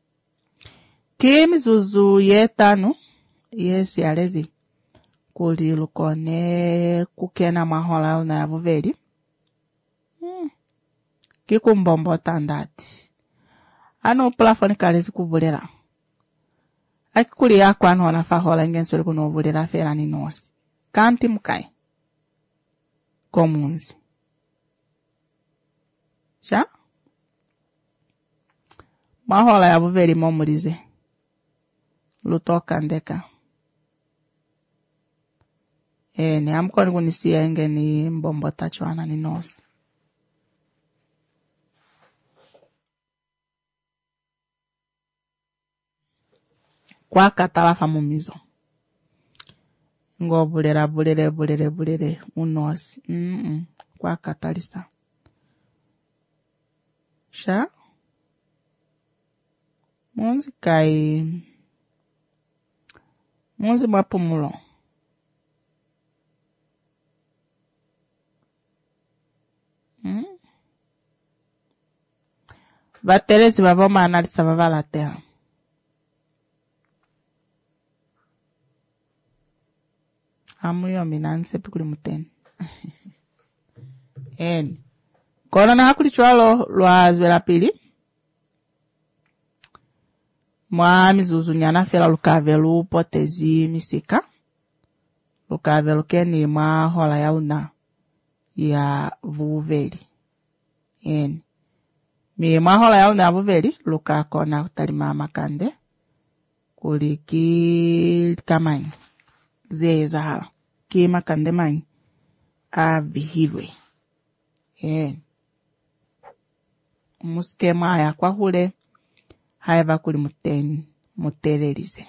kimizuzu yetanu yesi alezi kuli lukone kukena mahola na yavuveli kikumbombota ndati ano plafoni kalezi kuvulera akikuli yako ano wanafahola ingensoli kunovulera fera ni nosi kanti mukai komunzi sha mahola ya buveri momulize lutoka ndeka ni amkoni kunisia inge ni mbombo tachwana ni nosi kwa katalafa mumizo ngo bulere unosi kwa katalisa sha munzi mapumulo vaterezi vavoma analisa vavalatea amuyo mina nsepi kuli muteni kona na hakuli chwalo lwazwela pili mwa mizuzu nyana fela lukavelu potezi misika lukavelu keni mwa hola yauna ya vuveli mi mwa hola yauna ya vuveli luka kona kutalima makande kuliki kamanyi zeza hala ki makande manyi avihirwe muskema ya kwa hule haiva kuli mutererize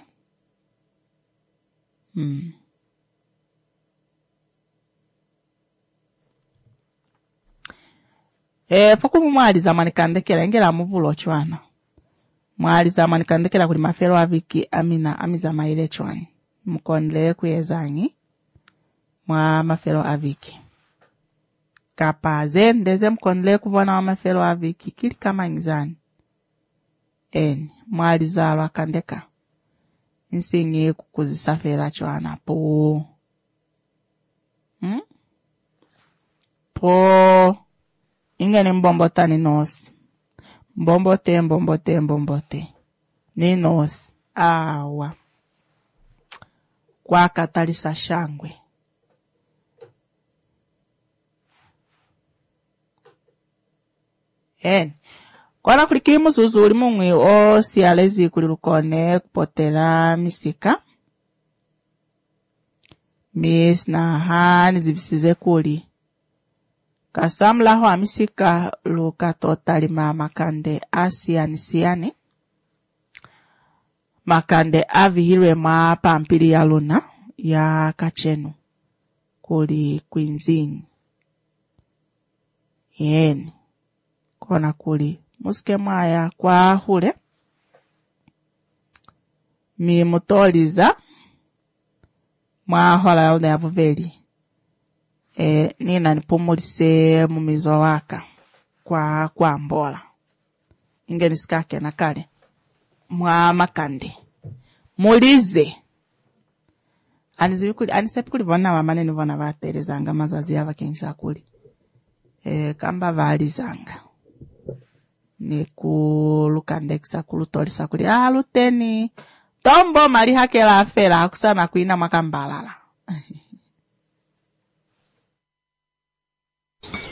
foku mwali za manikandekela ingela muvulo chwana mwali za manikandekela kuli mafero aviki amina amiza maile chwani mkonle kuyezanyi mwa mafero aviki kapaze ndeze mkonle kuvona wa mafero aviki kili kama ngizani mwali zalwa kandeka insingi kukuzisafera chwana po ingene mbombota ni nosi mbombote ni nosi awa kwa katalisa shangwe kwana kuliki muzuzu uli mungwi o sialezi kuli lukone kupotela misika mis na hani zivisize kuli kasamla hoa misika luka totalima makande asianisiani makande avihirwe mwa pampili ya luna ya kachenu kuli kwinzini kona kuli musike mwaya kwa hule mi mutoliza mwa hola yauna ya vuveli nina nipumulise mumizo waka kwa mbola inge nisikake na kale mwa makande mulize anisepi kuli vona wamaneni vona vaterezanga mazazi yava kenisa kuli kamba valizanga ni kulukandekisa kulutolisa kuli luteni tombo mali hakela afela akusana kuina makambalala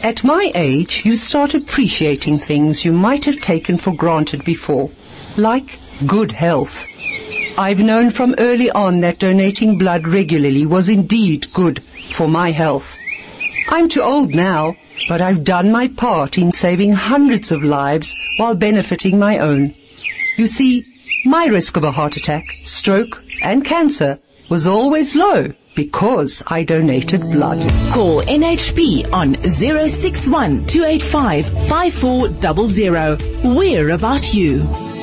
At my age, you start appreciating things you might have taken for granted before, like good health. I've known from early on that donating blood regularly was indeed good for my health. I'm too old now, but I've done my part in saving hundreds of lives while benefiting my own. You see, my risk of a heart attack, stroke, and cancer was always low because I donated blood. Call NHP on 061 285 5400. We're about you.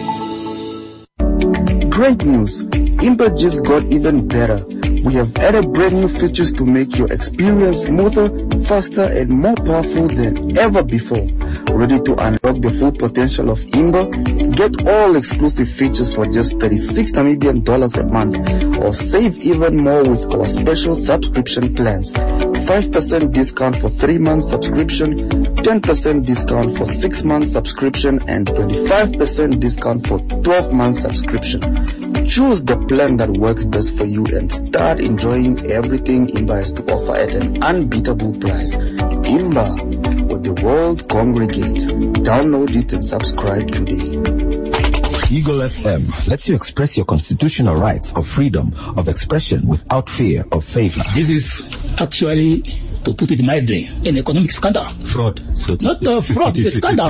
Great news! Imba just got even better. We have added brand new features to make your experience smoother, faster, and more powerful than ever before. Ready to unlock the full potential of Imba? Get all exclusive features for just 36 Namibian dollars a month, or save even more with our special subscription plans. 5% discount for 3 months subscription, 10% discount for 6 months subscription, and 25% discount for 12 months subscription. Choose the plan that works best for you and start enjoying everything Imba has to offer at an unbeatable price. Imba, where the world congregates. Download it and subscribe today. Eagle FM lets you express your constitutional rights of freedom of expression without fear of favor. This is actually, to put it mildly, an economic scandal. Fraud. So not fraud, it's a scandal.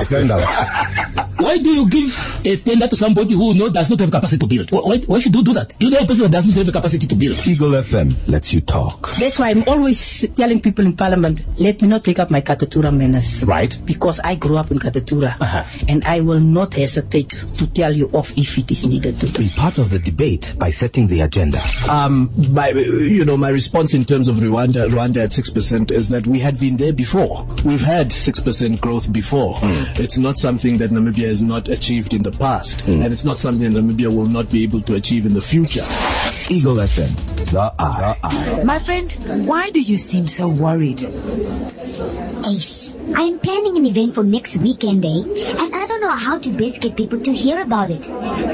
Why do you give a tender to somebody who does not have capacity to build? Why should you do that? You know a person that doesn't have the capacity to build. Eagle FM lets you talk. That's why I'm always telling people in Parliament, let me not take up my Katatura menace. Right. Because I grew up in Katatura. And I will not hesitate to tell you off if it is needed to. Be part of the debate by setting the agenda. My response in terms of Rwanda at 6% is that we had been there before. We've had 6% growth before. It's not something that Namibia has not achieved in the past, and it's not something Namibia will not be able to achieve in the future. Eagle FM, the eye. My friend, why do you seem so worried? Ace, I'm planning an event for next weekend, and I don't know how to best get people to hear about it.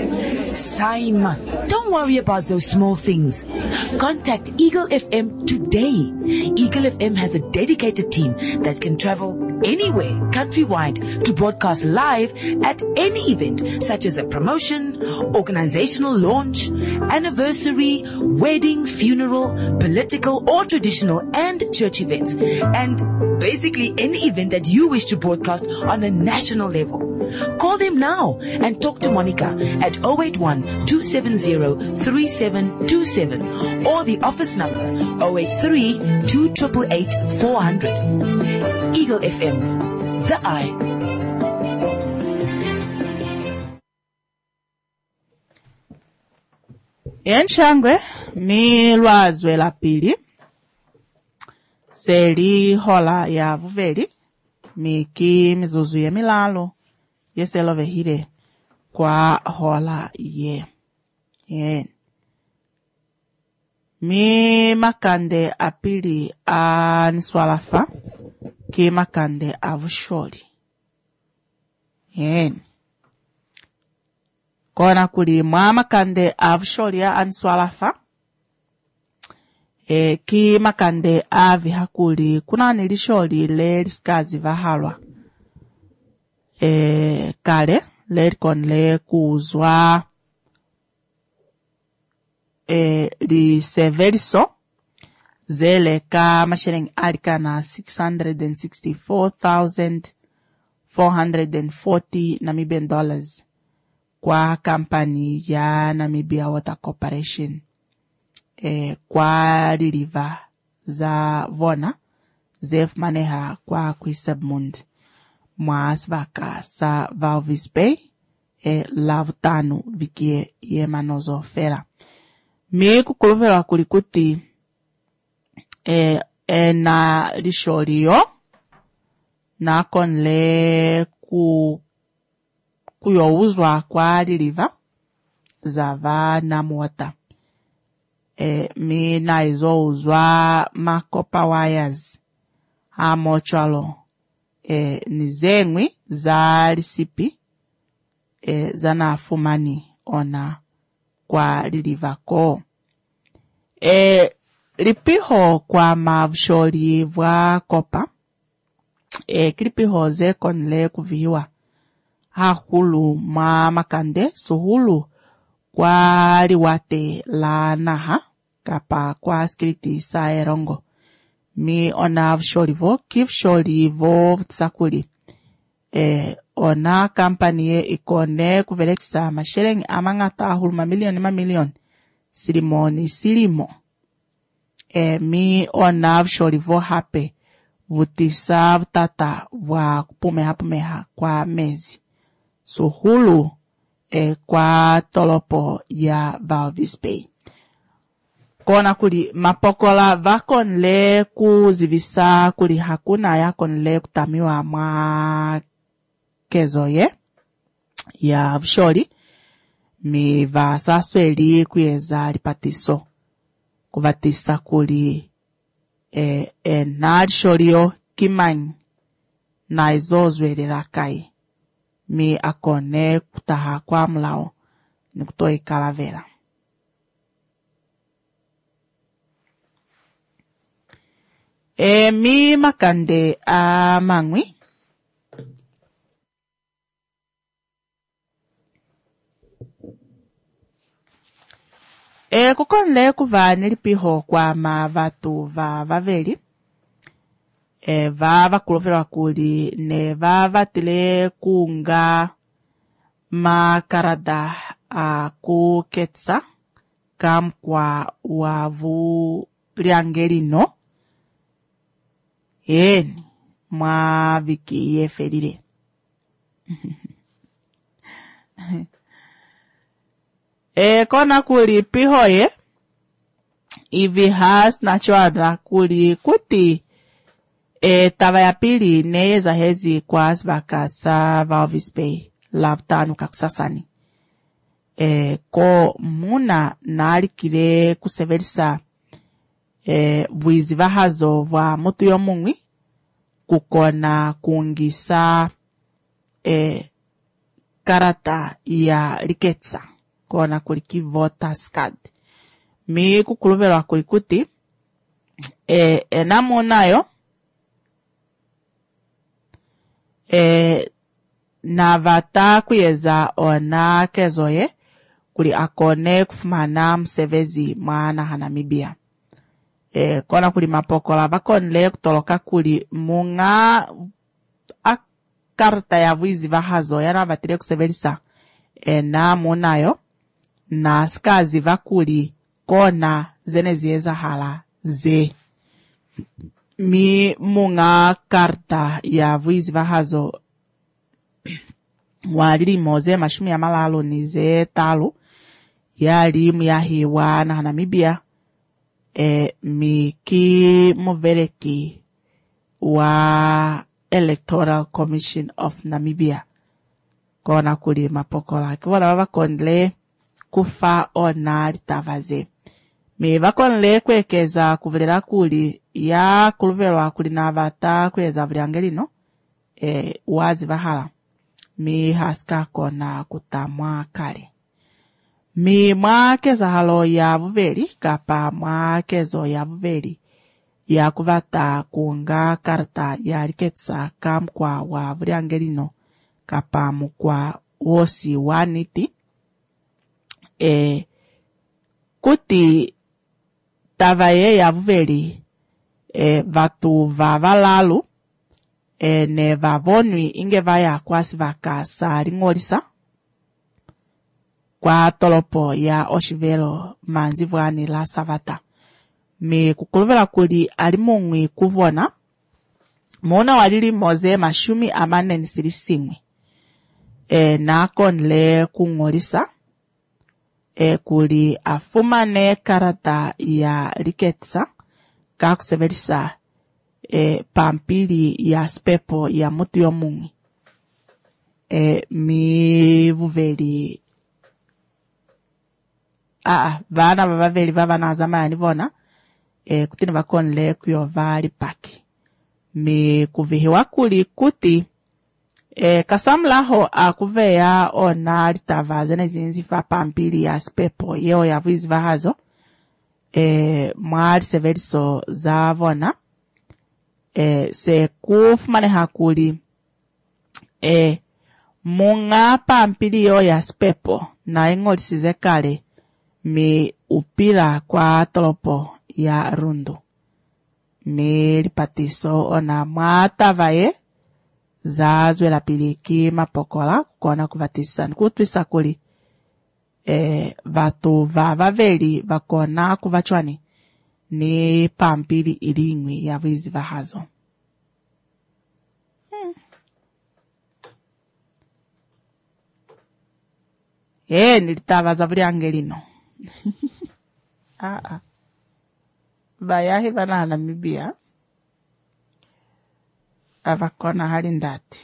Simon, don't worry about those small things. Contact Eagle FM today. Eagle FM has a dedicated team that can travel anywhere countrywide to broadcast live at any event, such as a promotion, organizational launch, anniversary, wedding, funeral, political or traditional and church events, and basically any event that you wish to broadcast on a national level. Call them now and talk to Monica at 081-270-3727 or the office number 083-288-400. Eagle FM, the eye. Enshangwe ni lwazwe la pili seli hola ya vuveli miki mizuzu ye milalo yeselove hile kwa hola ye mi makande apili a niswalafa ki makande avusholi kona kuli mwa makande avusholi a niswalafa ki makande avi hakuli kuna nilisholi le lisikazi vahalwa kale le kon le kuzwa li severiso zele ka mashilingi alika na 664,440 Namibian dollars kwa kampani ya Namibia Water Corporation kwa diliva za vona zef maneha kwa Kwisebmund mwasvaka sa Valvis Bay lavutanu vikie ye manozo fera mi kukuluvela kulikuti na lisholiyo na konle kuyouzwa kwa diliva za va namuwata mi na izouzwa makopa wires hamochalo nizengwi za lisipi za nafumani ona kwa lilivako lipiho kwa mavusholi vwa kopa kilipi hoze konle kuviwa hahulu makande suhulu kwa liwate la naha kapa kwa skriti sa erongo mi ona vsholivo kif sholivo vtsakuli ona kampani ikone kuvelekisa masheleng amangata ahulu mamilioni silimo mi ona vsholivo hape vutisa vtata wa kupumeha kwa mezi suhulu kwa tolopo ya Walvis Bay. Kona kuli mapokola vakonle kuzivisa kuli hakuna ya konle kutamiwa mwa kezoye ya vsholi mi vasasweli kuyeza lipatiso kuvatisa kuli nadisholio kimanyi na izozwelela kai mi akone kutaha kwa mlao ni kutoi kalavera. Mi makande mangwi kukonle kuva nilipiho kwa mavatu vaveli vakulovelwa kuli ne vavatile kunga makarada kuketsa kamkwa wavu lyangelino yeni mwa viki yefelile. Kona kuli pihoye ivi has nachwada kuli kuti tava ya pili neyeza hezi kwa zvaka sa Walvis Bay lavtanu kakusasani. Ko muna nalikile kuseverisa vuizi vahazo vwa mutu yomungwi kukona kungisa karata ya liketsa kona kuliki voters card. Mi kukuluvelwa kulikuti enamunayo na vata kuyeza ona kezoye kuli akone kufumana msevezi mwana Hanamibia. Kona kuli mapokola vakonle kutoloka kuli munga karta ya vuizi vahazo yana vatile kusevelisa na munayo na skazi vakuli kona zene zieza hala ze mi munga karta ya vuizi vahazo walili moze mashumi ya malalo ni ze talo yali muyahiwa na Hanamibia miki muveleki wa Electoral Commission of Namibia. Kona kuli mapokola kiwana vakonle kufa ona litavaze mi vakonle kwekeza kuvelera kuli ya kuluvelwa kuli na vata kweza vulyangelino wazi vahala mi haska kona kutamwa kale mi mwakeza halo ya vuveli kapa mwakezo ya vuveli ya kuvata kunga karta ya liketsa kamkwa wa vulyangelino kapa mukwa wosi waniti kuti tavaye ya vuveli vatu vavalalu ne vavonwi inge vaya kwasi vakasa ling'olisa kwa tolopo ya oshivelo manzi vwani la savata mi kukuluvela kuli alimungwi kuvona mona walili moze mashumi amane nisilisingwi na konle kung'olisa kuli afumane karata ya liketsa kakusevelisa pampili ya spepo ya mutu yomungwi mi vuveli vana vavaveli vavana zamani vona kutini vakonle kuyova lipaki mi kuvihiwa kuli kuti kasamlaho akuveya ona litava zene zinzifa pampili ya spepo yeo ya vuizi vahazo mwa liseveliso za vona se kufumane hakuli munga pampilio ya spepo na ingolisize kale mi upila kwa tolopo ya rundu mi lipatiso ona mwatavaye zazwe la piliki mapokola kukona kuvatisa nkutwisa kuli vatu vavaveli vakona kuvachwani ni pampili ilingwi ya vizi vahazo. Nilitavaza vuli angelino. Bayahi vana Namibia. Avakona hali ndati.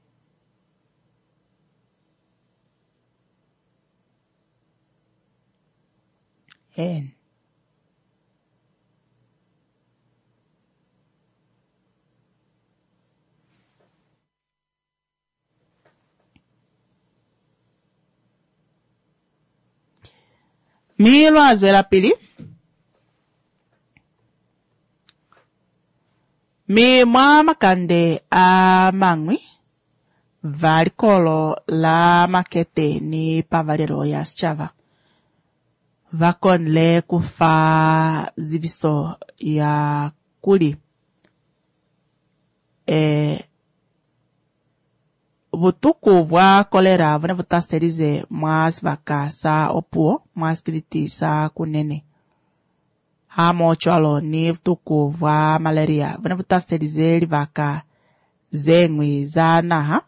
Mi lwazwe la pili. Mi mwa makande a mangwi. Valikolo la makete ni pavalero ya Schava. Vakonle kufa ziviso ya kuli. Vutuku vwa kolera vune vutasterize mwas vakasa opuo mwas kritisa kunene. Hamo cholo ni vutuku vwa malaria vune vutasterize livaka zengwi za naha.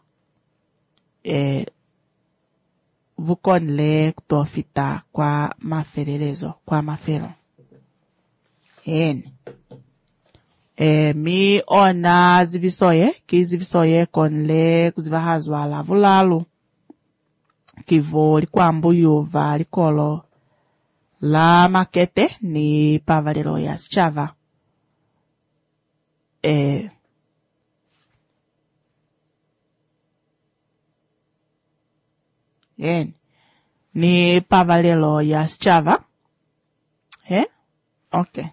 Vukonle kutofita kwa mafererezo kwa mafero. Mi ona zivisoye, ki zivisoye konle kuzivahazwa la vulalu. Kivo likuwa mbuyu va likolo la makete ni pavalero ya Schava. Ni pavalero ya Schava. Okay.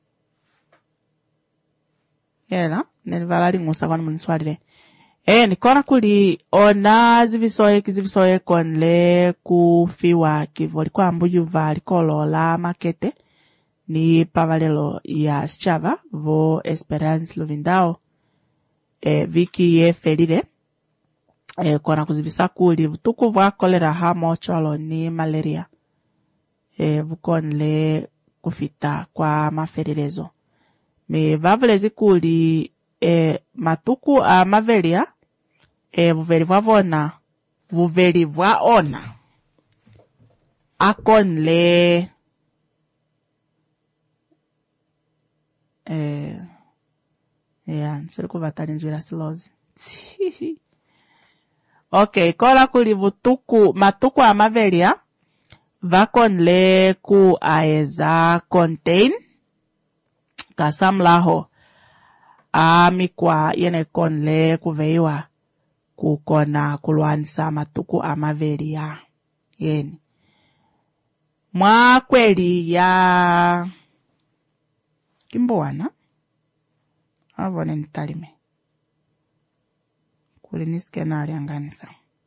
Nelivala lingusa kwa mniswalile. Nikona kuli ona zivisoye kizivisoye konle kufiwa kivo likuwa mbuyu va likolo la makete ni pavalero ya Schava vo Esperance Luvindao viki ye felile kona kuzivisa kuli vutuku vwa kolera hamo cholo ni malaria vukonle kufita kwa mafererezo. Me vavulezi kuli matuku a mavelia vuveli vwa ona akonle nsiri kuvatali njwila silozi. Okay, kola kuli matuku a mavelia vakonle ku aeza contain kasamlaho amikwa yene konle kuveiwa kukona kulwanisa matuku amavelia mwa kweli ya kimbowana avone nitalime kuli niskenali anganisa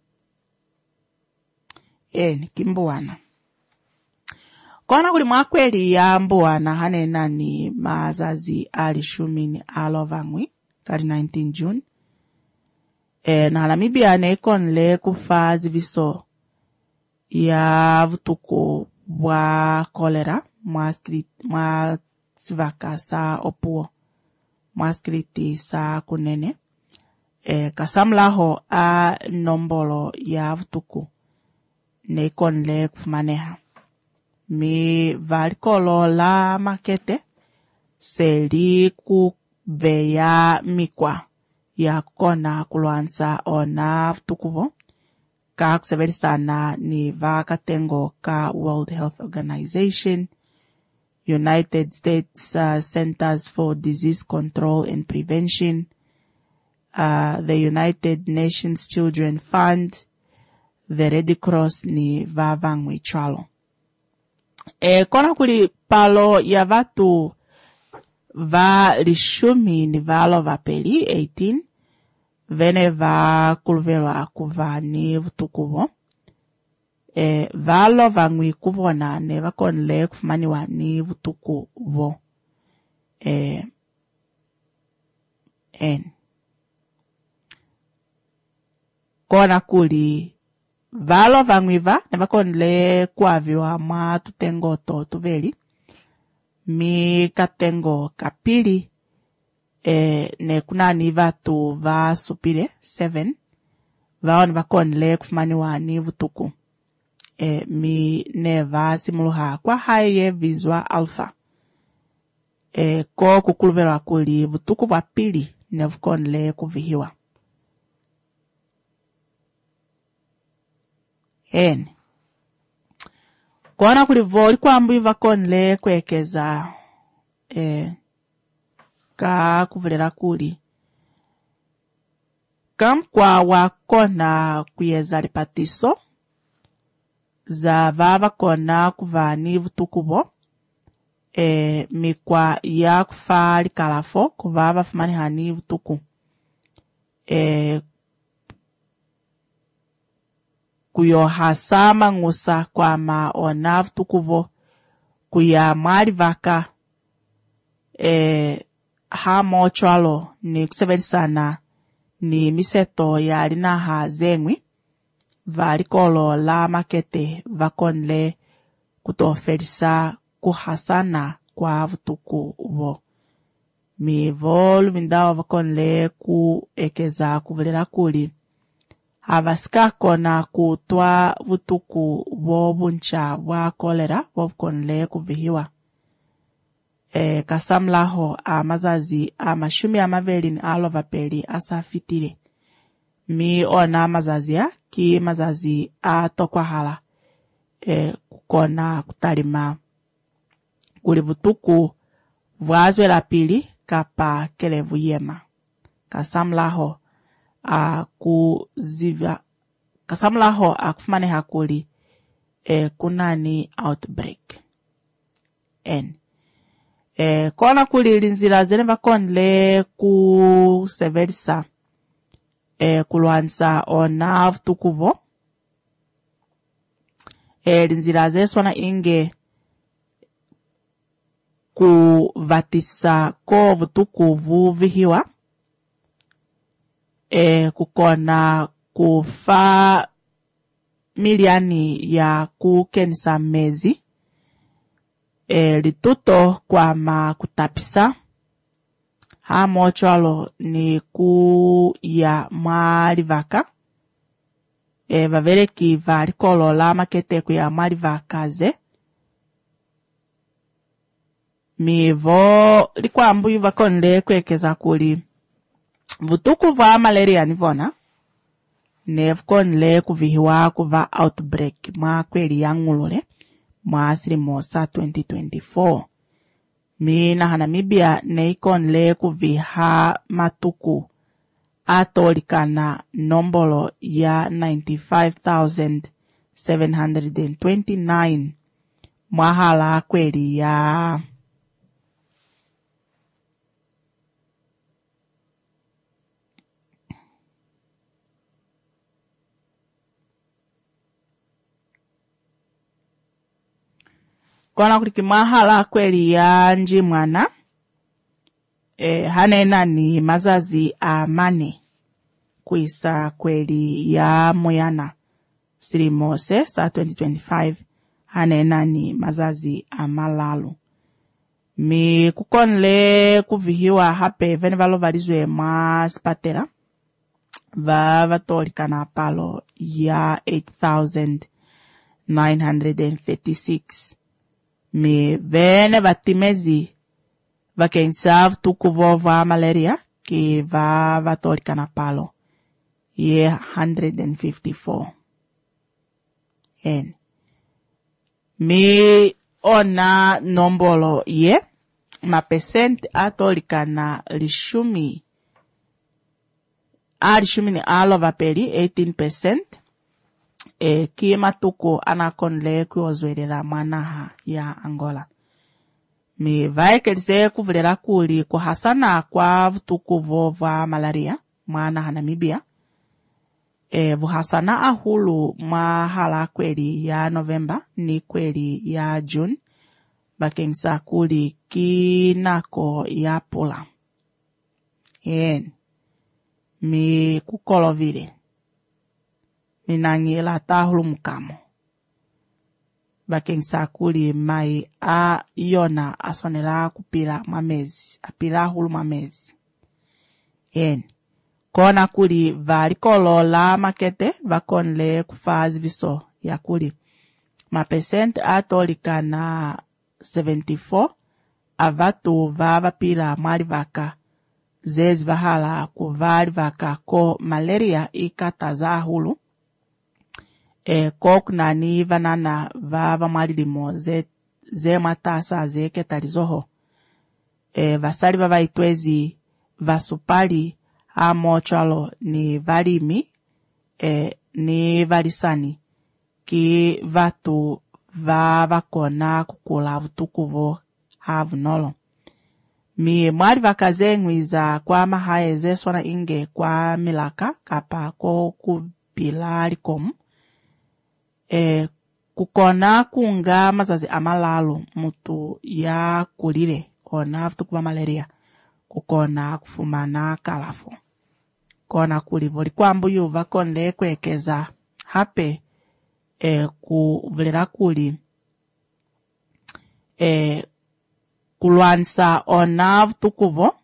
kimbowana kona kuli mwakweli ya mbuwana hanena ni mazazi ali shumini alovangwi kali 19 June. Na Namibia nekonle kufa ziviso ya vutuku wa kolera mwa sivaka sa opuo mwa skriti sa kunene. Kasamlaho a nombolo ya vutuku nekonle kufumaneha. Mi valikolo la makete seli kuveya mikwa ya kona kulwansa ona vutukuvo ka kuseverisana ni vakatengo ka World Health Organization, United States Centers for Disease Control and Prevention, the United Nations Children Fund, the Red Cross ni vavangwi chwalo. Kona kuli palo ya vatu va lishumi ni valo vapeli 18 vene va kuluvelwa kuva ni vutukuvo valo vangwi kuvona ne vakonle kufumaniwa ni vutukuvo kona kuli valo vangwiva ne vakonle kuaviwa mwa tutengo to tuveli mi katengo kapili ne kunani vatu va supile 7 vao ne vakonle kufumaniwa ni vutuku mi ne va simuluha kwa haye visual alpha ko kukuluvelwa kuli vutuku vwa pili ne vukonle kuvihiwa kona kuli voli kwambu vakonle kwekeza ka kuvulera kuli kamkwa wakona kuyeza lipatiso za vakona kuva ni vutukuvo mikwa ya kufa likalafo kuva vafumaniha ni vutuku kuyohasa mang'usa kwa maona vutukuvo kuya mwali vaka hamochwalo ni kusevelisana ni miseto yali naha zengwi valikolo la makete vakonle kutofelisa kuhasana kwa vutukuvo mivolu vindao vakonle kuekeza kuvulera kuli havasika kona kutwa vutuku vo buncha vwa kolera vokonle kuvihiwa kasamlaho amazazi amashumi amaveli ni alo vapeli asafitile mi ona mazazi ya ki mazazi atokwahala kukona kutalima kuli vutuku vwazwe la pili kapa kelevu yema kasamlaho kasamlaho akufumaneha kuli kunani outbreak kona kuli linzira zene vakonle kusevelisa kulwanisa ona vutukuvo linzira zeswana inge kuvatisa ko vutukuvu vihiwa kukona kufa miliani ya kukenisa mezi lituto kwa makutapisa hamochwalo ni ku ya mwalivaka vaveleki valikolo la makete ku ya mwalivaka ze mivo likwambu vakonle kwekeza kuli vutuku vwa malaria nivona ne vukonle kuvihiwa kuva outbreak mwa kweli ya ng'ulule mwa silimosa 2024 mina hanamibia ne ikonle kuviha matuku atolikana nombolo ya 95,729 mwahala kweli ya kona kuliki mahala kweli ya nji mwana hanena ni mazazi amane kuisa kweli ya moyana silimose sa 2025 hanena ni mazazi amalalu mi kukonle kuvihiwa hape vene valo valizwe mwa spatera vatolikana palo ya 8,936 mi vene vatimezi vakensa vutukuvo vwa malaria ki vatolikana palo ye 154 mi ona nombolo ye mapesenti atolikana lishumi ni alo vapeli 18% ki matuku anakonle kuozwelela mwanaha ya Angola mi vaikelize kuvulera kuli kuhasana kwa vutukuvo vwa malaria mwana ha Namibia. Vuhasana ahulu mwa hala kweli ya Novemba ni kweli ya June. Bakengisa kuli kinako ya pula. Mi kukolovile. Minangila tahulu mukamo. Bakengisa kuli mai a yona asonela kupila mamezi. Apila hulu mamezi. Kona kuli valikolo la makete vakonle kufazi viso ya kuli. Mapesent atolika na 74 avatu vavapila mwali vaka. Zezi vahala kuvali vaka ko malaria ikataza hulu. Kok nani vanana vava mwali limo ze matasa ze ketalizoho. Vasali vava itwezi vasupali amochalo ni valimi ni valisani ki vatu vavakona kukula vutukuvo havu nolo. Mi mwali vakaze ngwiza kwa mahaeze swana inge kwa milaka kapa ko kupila likomu. Kukona kunga mazazi amalalo mutu ya kulile kona vutukuva malaria. Kukona kufumana kalafo. Kona kulivoli kwa mbuyu vakonle kwekeza hape kuvulera kuli kulwanisa ona vutukuvo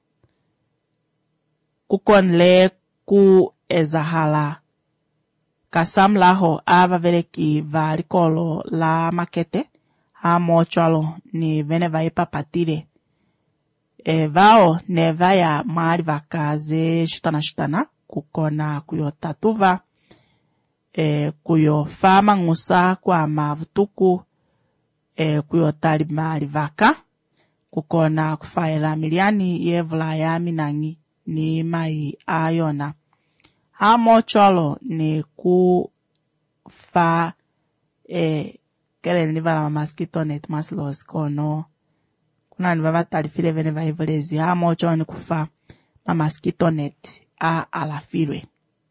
kukonle ku ezahala kasamlaho avaveleki valikolo la makete amochalo ni vene vaipapatile. Vao nevaya mwali vakaze shutana kukona kuyo tatuva kuyo fama ngusa kwa mavutuku kuyo tali mwali vaka kukona kufaila miliani yevula ya minangi ni mai ayona. Hamo cholo ni kufa kele nivala mosquito net maslos kono. Kuna nivava talifile vene vaivulezi. Hamo cholo ni kufa mosquito net alafilwe.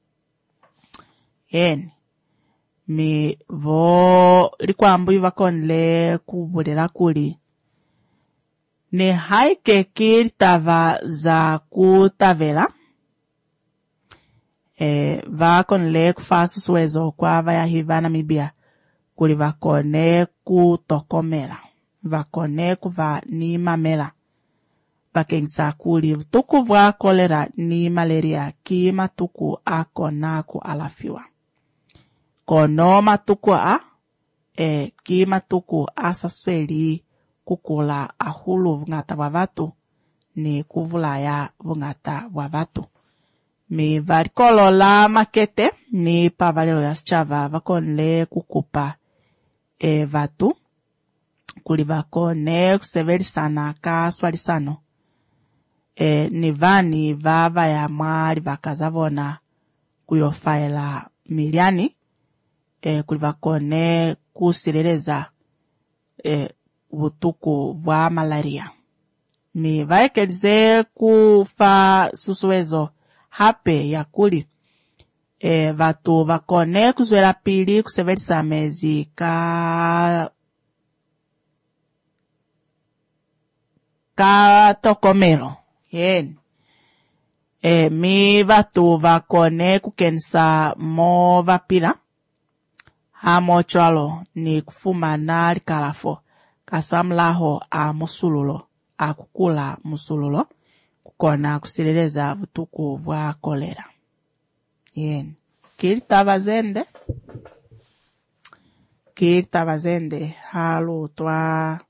Mi vo likuwa mbuyu vakonle kubulera kuli. Ni haike kilitava za kutavela. Vakonle kufasu suwezo kwa vaya hiva Namibia. Kuli vakone kutokomela. Vakone kuva ni mamela. Vakengisa kuli tuku vwa kolera ni malaria ki matuku akona ku alafiwa. Kono matuku ki matuku asasweli kukula ahulu vungata wavatu ni kuvulaya vungata wavatu. Mi varikolo la makete ni pavalelo ya schava vakonle kukupa vatu. Kuli vakone kusevelisana ka swalisano. Ni vani vava ya mwali vakazavona kuyofaila miliani. Kuli vakone kusileleza vutuku vwa malaria. Mi vaikelize kufa susuwezo hape ya kuli. Vatu vakone kuzwela pili kusevelisa mezi ka tokomelo. Mi vatu vakone kukensa mo vapila. Hamo chalo ni kufuma na likalafo. Kasamlaho a musululo. A kukula musululo. Kukona kusileleza vutuku vwa kolera. Kilitava zende. Halu twa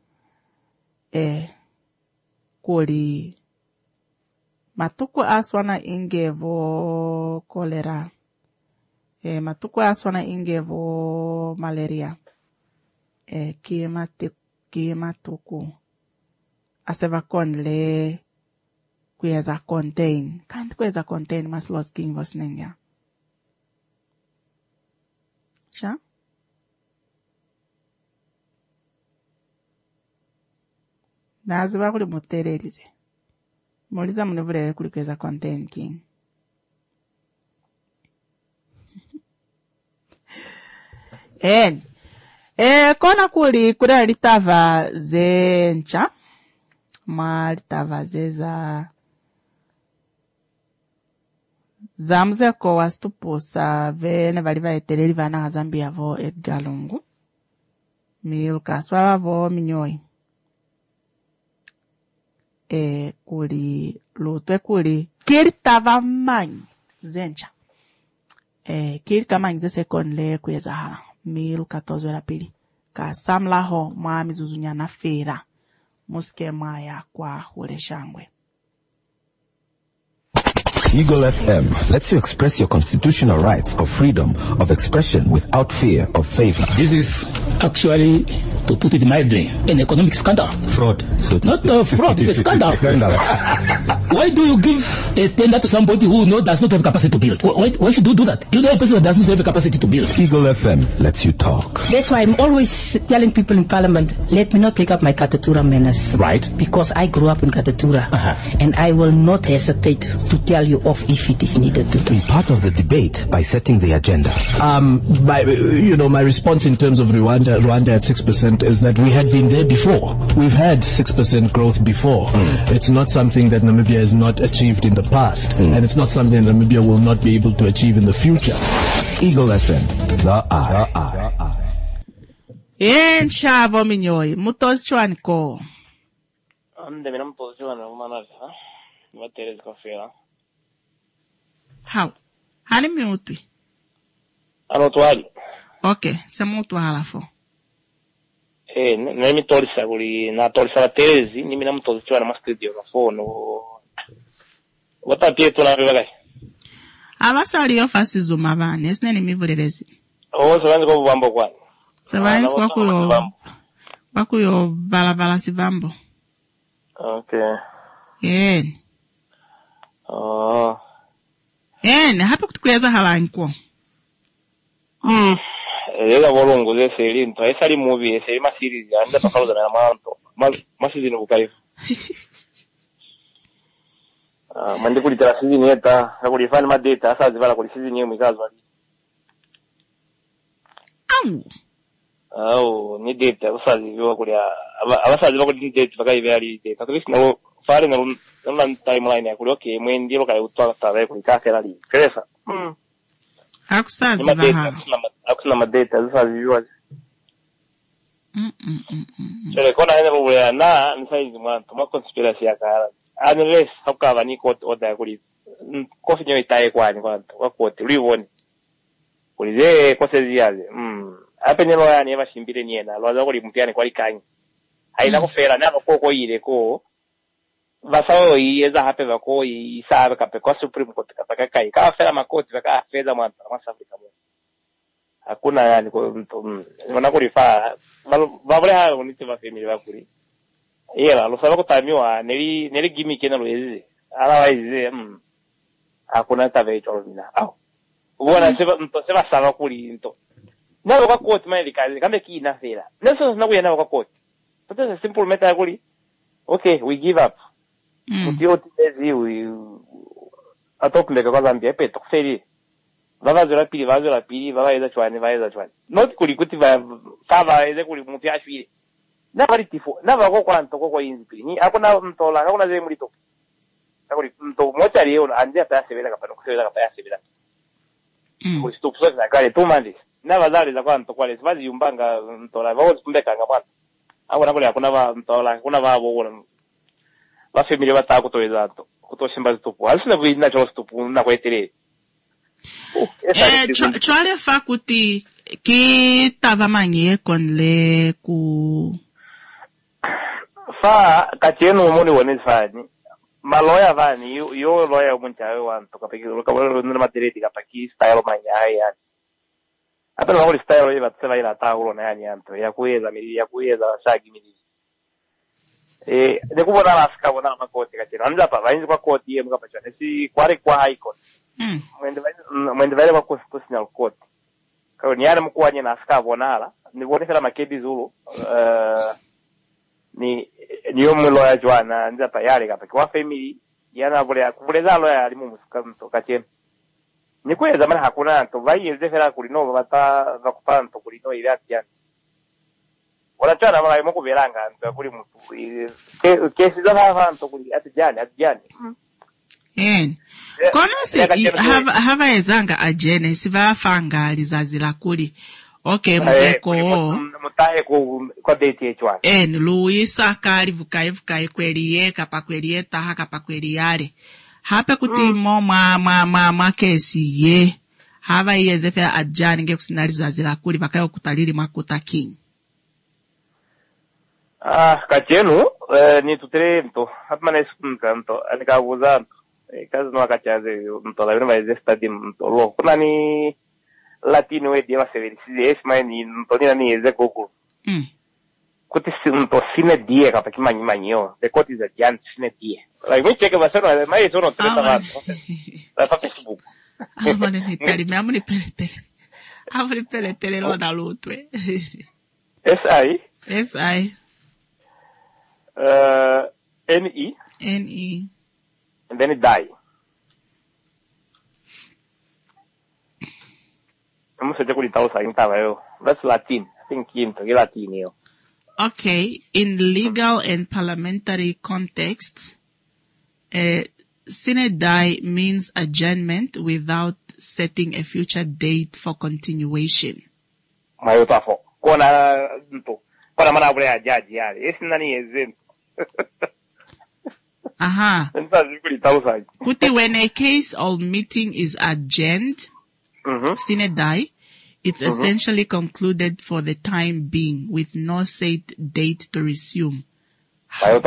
kuli matuku aswana ingevo kolera. Matuku aswana ingevo malaria. Matuku aseva konle kuweza contain. Kanti kuweza contain mas los king vos nenga. Cha? naziba kuli mutererize muliza munevule kuli kweza content king kona kuli litava zencha litava zeza zamuzeko wasitupusa vene vali vaetereri vana hazambia vo Edgar Lungu milukaswa vo minyoi kuli lutwe kuli kilitava manyi zencha kilika manyi zese konle kuyeza hala 14 la pili kasamlaho mwa mizuzunyana fera muske maya kwa hule shangwe. Eagle FM lets you express your constitutional rights of freedom of expression without fear of favor. This is actually, to put it mildly, an economic scandal. Fraud. So not fraud, it's a scandal. Why do you give a tender to somebody who does not have capacity to build? Why should you do that? You know a person that does not have a capacity to build. Eagle FM lets you talk. That's why I'm always telling people in Parliament, let me not take up my Katatura menace. Right. Because I grew up in Katatura. And I will not hesitate to tell you off if it is needed to. Be part of the debate by setting the agenda. My response in terms of Rwanda at 6% is that we had been there before. We've had 6% growth before. It's not something that Namibia has not achieved in the past. And it's not something that Namibia will not be able to achieve in the future. Eagle FM, the eye. Nshavo minyoi, mutozi chwani ko. Ande mina mutozi chwani umanaza, waterezi kafela. How? Hani miutwi? Anotwali. Okay, se mutwa halafo. Nemi tolisa kuli na tolisa la terezi, ni mina mutozi chwani ma studio na phone. Watapiye tunabewa gai. Abasali yofasi zuma bane, esine mivulelezi. Sabanzi kwa bubambo kwani. Sabanzi kwa kuyo balabala sivambo. Okay. Hapi kutukweza halanko. Ega bolongo ze seri nto esali movie eseri ma series anda pakauza na manto. Masizini kukaifu. Mande kuli tera season yeta, kuli fan ma data asazi bala kuli season yemu ikazo ali. Ni data asazi biwa kuli abasazi bakuli data bakayibe ali data. Tukisi na fare na timeline ya kuli okay mwendi lo kali utwa tawe kuli kakela ali. Kresa. Akusazi baha. Akusina ma data asazi biwa. Shere kona hene bubule na nisaizi mwanto ma conspiracy ya kara. Unless hakava ni court order kuli kofi nyo itaye kwani kwanto wa court uliwoni kulize kose ziyaze ape nelo yani bashimbire niena lwaza kuli mpiane kwali kanyi haina kufera nako koko ile ko basao yeza hape bako isabe kape kwa supreme court kapaka kai ka fera makoti baka fedha mwanta South Africa mo hakuna yani ko wana kulifa babule ha unite ba family bakuri lo sabe kutamiwa neli gimmick na lwezi otherwise hakuna tavecho olina ubona seba saba kuli into nabo kwa court mali kazi kambe kina fela neso na kuyana kwa court but it's a simple matter kuli okay we give up utio tezi we atokuleka kwa Zambia peto kufeli vaza pili vaza chwani not kuli kuti fava eze kuli muti ashwile nabali tifo nabako kwanto koko inzipili ni akuna mtola akuna ze mulito akuri mto mocha leo anje atayasebela kapano kusebela kapayasebela kuri stop so na kale tumandi nabazali za kwanto kwale sibazi yumbanga mtola bawo kumbeka ngapana akuna kule akuna ba mtola kuna babo wona ba family batakutoeza to kutoshimba zitupu asina bwina cho zitupu na kwetere chwale fakuti ki tava manye konle ku fa katienu moni wone fani maloya vani yo loya umunchawe wanto kapiki kabalo nuna matereti kapaki style manya haya hata wali style ile batsela ila taulo na yani anto ya kuweza shagi mili de kubona raska bona makoti katienu anja pa vainzi kwa koti yemu kapachane si kware kwa high court mwende vale kwa constitutional court kwa ni yana mkuwa nyina aska bonala ni wote kala makebi zulu niyo mlo ya Joana nza tayari kapa kwa family yana kuleza lo ya limu musukanto kacheni ni kweli zamani hakuna to vai zefera kulino bata vakupanto kulino ile atiana wala chana mala mo kuberanga ndo kuli mtu kesi za havanto kuli atijani kono se hava ezanga ajene sivafanga lizazila kuli okay mzeko mutahe kwa date yechwa Luisa kali vukai kweliye kapa kweliye taha kapa kweliyare hape kutimo ma kesi ye hava yezefe ajani nge kusinalizazila kuli bakayo kutalili makuta king kachenu ni tutrento hatmane sunkanto anikabuzanto kazi no akachaze mto la vina veze stadi mto lo kuna ni latino e dia severi si es mai ni mto ni eze koko kuti mto sine die kapa kimanyo de koti za jan sine die like me check basano mai sono treta va la fa Facebook amane ni tali me amane pele lo da lutwe SI NE and then it die. That's Latin. I think Latin. Okay, in legal and parliamentary contexts, sine die means adjournment without setting a future date for continuation. Kuti when a case or meeting is adjourned, sine die, it's essentially concluded for the time being with no set date to resume. Give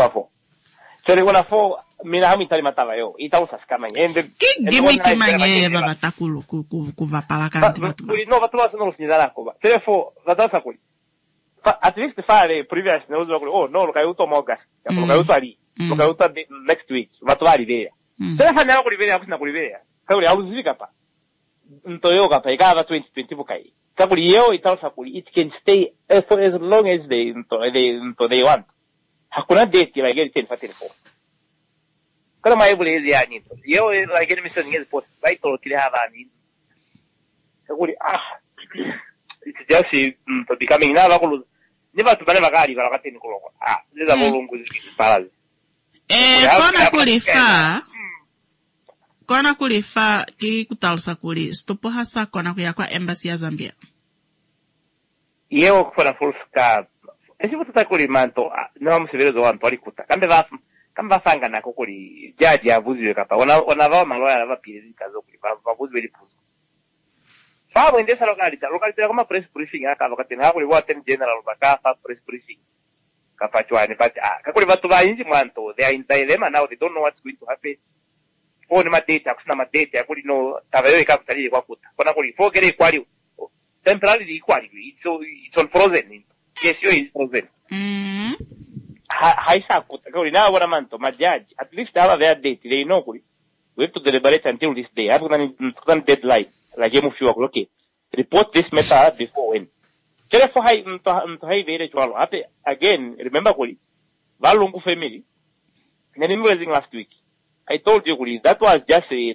me kimanye babatakulu kuvapalakanti batu. No, batula no sinidarakoba. Therefore, vadasa at least fare previous no lo caiuto mogas. Lo caiuto ali. Lo caiuto next week. Vatula rivera. Therefore, na rivera kusina rivera. Kauri auzika pa. Ntoyo kapa ikava 2020 bukai. Kakuri yeo itausa kuli. It can stay for as long as they want. Hakuna date ya gari 10 fatirfo. Kala mai bule ya ni. Yeo la gari mission ngezi post. Vai to kile hava ni. Kakuri it's just becoming now bakulu. Niba tubane bagari barakatini kuloko. Leza bolungu zikipalazi. Kona kulifa ki kutalsa kuli stopo hasa kona kuyakwa embassy ya Zambia. Yeo kufana furska. Esi mutata kuli manto na msiverezo wanto alikuta. Kamba fanga na kukuli jaji ya vuziwe kapa. Wanavawa maloya lava pilizi kazo kuli. Vavuziwe lipuzo. Fabo endesa lokalita kama press briefing aka wakati hakuli waten general bakafa press briefing. Kapa chwani but kakuli watu ba inji mwanto they are in dilemma now, they don't know what's going to happen. Phone matete akusina matete akuli no tabayo ikaputali kwa kuta. Kona kuli fogere equali temporarily equali it's on frozen. Yes, you is frozen. Haisa kuta kuli na wana manto majaji at least have their date, they know kuli we have to deliberate until this day. Hapo kuna deadline. Like you move okay. Report this matter before when. Therefore, high very well. Again, remember, Kuli, Valungu family. Last week, I told you, Kuli, that was just a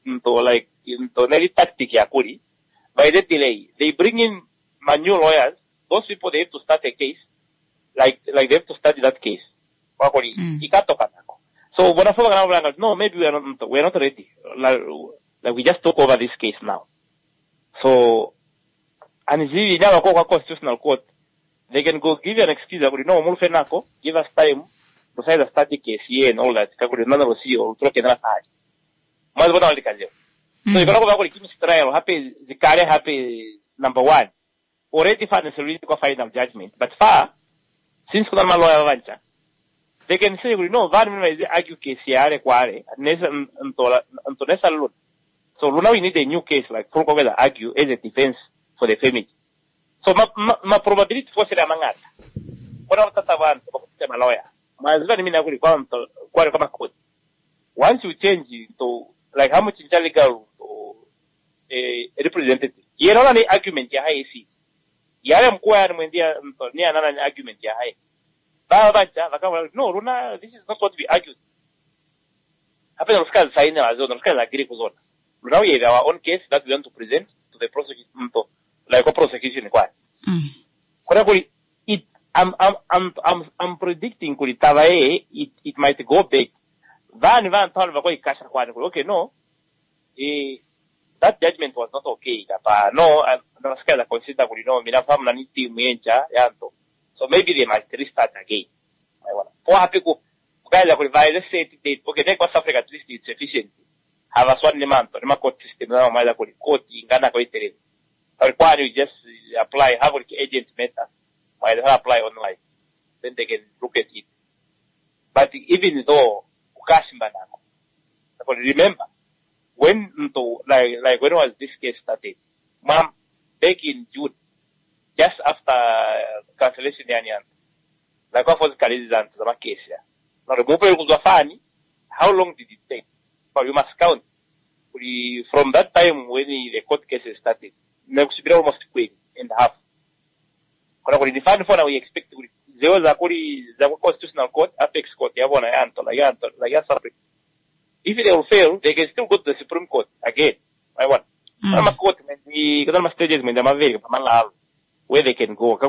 tactic, Kuli. By the delay, they bring in new lawyers. Those people, they have to start a case, like they have to study that case. So, no, maybe we're not ready. Like we just took over this case now. So, and if now go constitutional court, they can go give you an excuse. No, give us time to say the static case here and all that. None of us see or throw another side. So you can go back to trial. Happy the career happy number one. Already found a solution to final judgment. But far, since kuna lawyer vancha, they can say no, Varmin is argue case here require Nesa Lund. So now we need a new case like Fulco argue as a defense for the family. So my probability for the mangat. What of Tatavan to my lawyer? My husband mean I will come to quite. Once you change to like how much legal a representative, you don't any argument ya high see. Yaram quire when they are near an argument ya high. No, Runa, this is not what we argued. Happen to scan sign as on scan agree with zone. Now we have our own case that we want to present to the prosecution, like a prosecution required. It, I'm predicting it might go back. Okay, no. That judgment was not okay. No, I'm not scared to consider, so maybe they might restart again. Let's say okay, they West Africa at least it's efficient. Have a swan demand, the court system, now my court in Ghana, require you just apply, have an agent method, while they apply online. Then they can look at it. But even though, remember, when was this case started? Ma'am, back in June, just after cancellation, like what was the case here? Now, how long did it take? But you must count. From that time when the court cases started, next be almost a week and a half. The final one we expect there was a constitutional court, apex court, if they will fail, they can still go to the Supreme Court again. I want. Court, where they can go.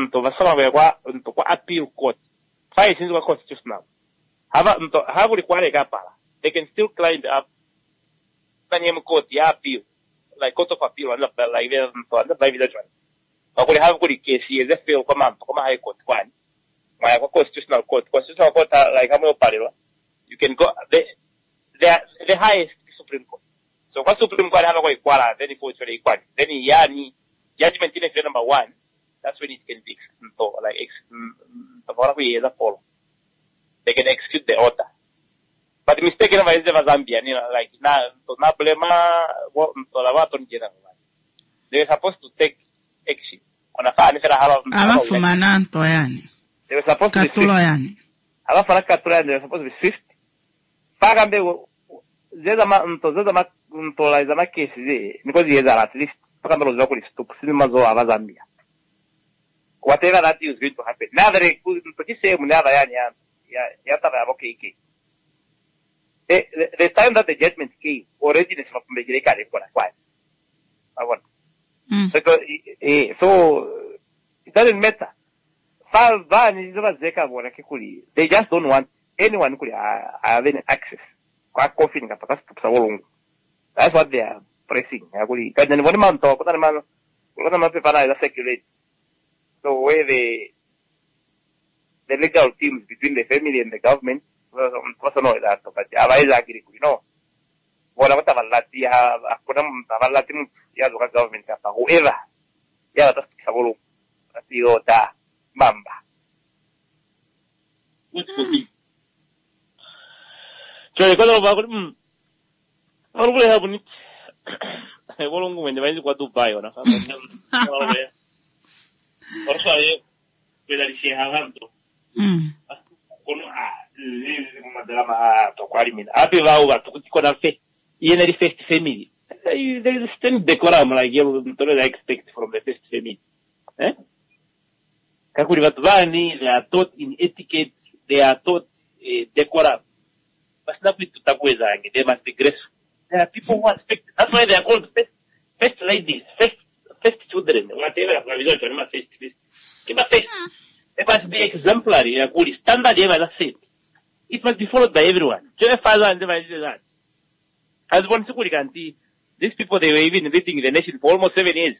Appeal court. Five things were constitutional. Have required a gap. They can still climb up. Court, appeal. Like Court of Appeal, like that one. But we have good case here, they fail command, come high court, one. My constitutional court, like you can go, the highest Supreme Court. So what Supreme Court have a way, then it goes very equal. Then Yani, judgment in number one, that's when it can be, the follow. They can execute the order. But the mistake is Zambia, like, not blame, they're supposed to take action. On a fan, they were supposed to be swift. They were supposed to be swift. Pagambe, there's a case because he is at least to cinemas or Zambia. Whatever that is going to happen. Now they could say, the time that the judgment came, already the from the Greek I want. So it doesn't matter. They just don't want anyone could have any access. That's what they are pressing. Then one man talk, circulate. So where the legal teams between the family and the government, personal that, but whatever Latin government, whoever, that's Mamba. So quando have it. I won't go when the way to buy on a family. Also, whether she have to. First family. There is still decorum like you expect from the first family. They are taught in etiquette, they are taught decorum. But not with Tutakwezang, they must be graceful. There are people who expect, that's why they are called first ladies, first children, whatever, they must be exemplary, standard, it must be followed by everyone. As one security, these people, they were even living in the nation for almost 7 years.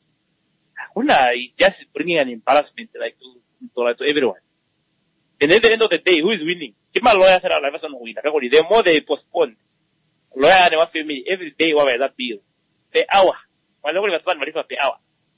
Just bringing an embarrassment to everyone. And at the end of the day, who is winning? The more they postpone, lawyer and one family, every day, what was that bill? Per hour. Per hour.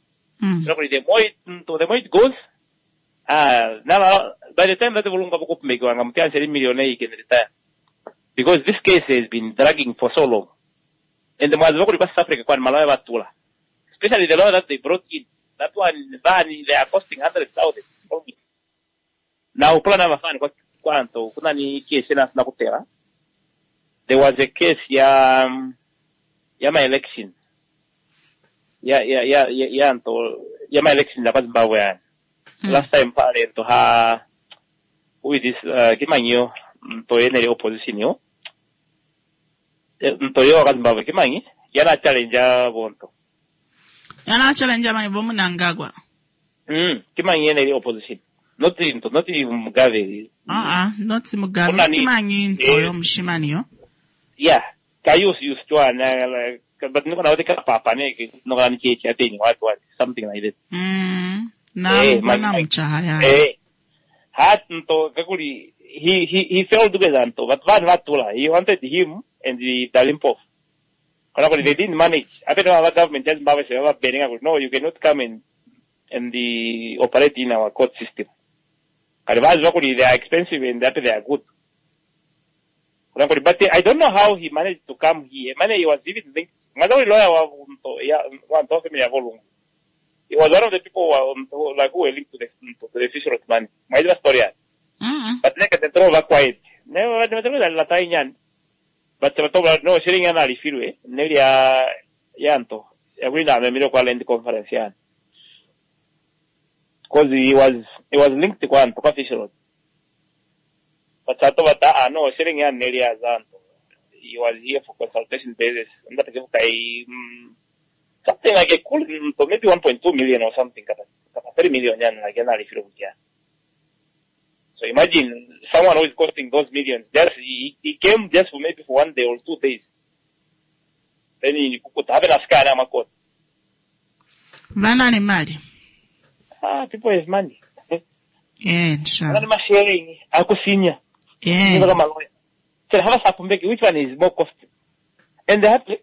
The more it goes, now, by the time that the volume of make I'm telling millionaire, you can retire. Because this case has been dragging for so long. And the Mazokuri West Africa, Malaya Tula. Especially the law that they brought in. That one, they are costing 100,000. Now, Planamafan got Quanto, Kunani case in Nakutera. There was a case, my election. My election, that was Bawayan. Last time, to her, with this, kimanyo, ntoyenele opposition yo. Ntoyo Zimbabwe kimanyi, yana challenge bonto. Yana challenge manyi bomu nangagwa. Kimanyi yenele opposition. Not Mugabe. Not Mugabe. Kimanyi ntoyo mshimani yo. Yeah. Kayus used to like, but no one take papa no one teaching what something like that. Mana mchahaya. Hat to Kakuri he fell together but Vatula. He wanted him and the Dalimpov. They didn't manage. I don't know how the government just no, you cannot come in and the operate in our court system. They are expensive and that they are good. But I don't know how he managed to come here. He was even linked. He was one of the people who were linked to the fisher of money. My story. But the throw was quiet. Never but no sharing an alifirwe. Never yanto. Every time I made a call in the conference. Because he was linked to one to fisher. But no, sharing an area he was here for consultation basis. And that something like a cool, maybe 1.2 million or something, 30 million like an So imagine someone who is costing those millions. He came just for maybe for 1 day or 2 days. Then he could have a scan on my court. Banana money. People have money. Yeah, sure. I'm sharing. Akusinya. Yeah. Which one is more costly? And they have to.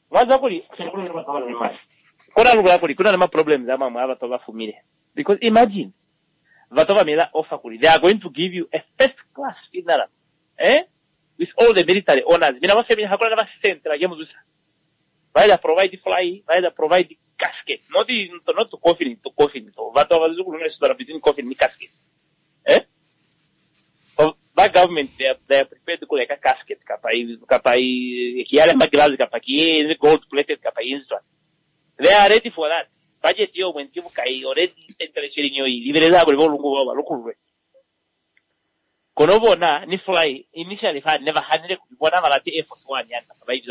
Because imagine, they are going to give you a first class funeral, with all the military honors. They provide fly, they provide casket, not to coffin, between coffin and casket. That government, they are prepared to go like a casket, gold plated, they are ready for that. Budget yo when you already sharing you, even as I Konobo na, ni fly, initially had never had one of the effort one yan,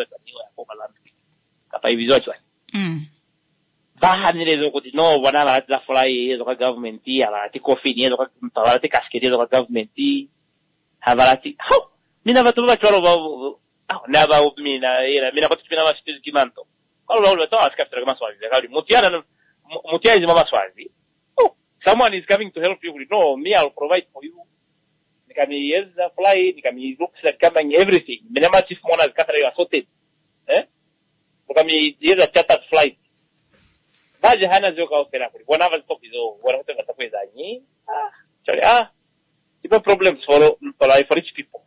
no, one of the fly is a government, the coffee, the casket is a government. Havarati, how? Minava to Choro, never mean, Minabat Kimanto. All the task after Maswazi, Mutia is Mamaswazi. Oh, someone is coming to help you. No, me, I'll provide for you. Nikami is a fly, Nikami looks like coming everything. Minamatif Mona Catherine assaulted. Nikami is a chartered flight. Bajahana Zoka Opera, one of us talk is over, whatever the way sorry, no problems for rich people.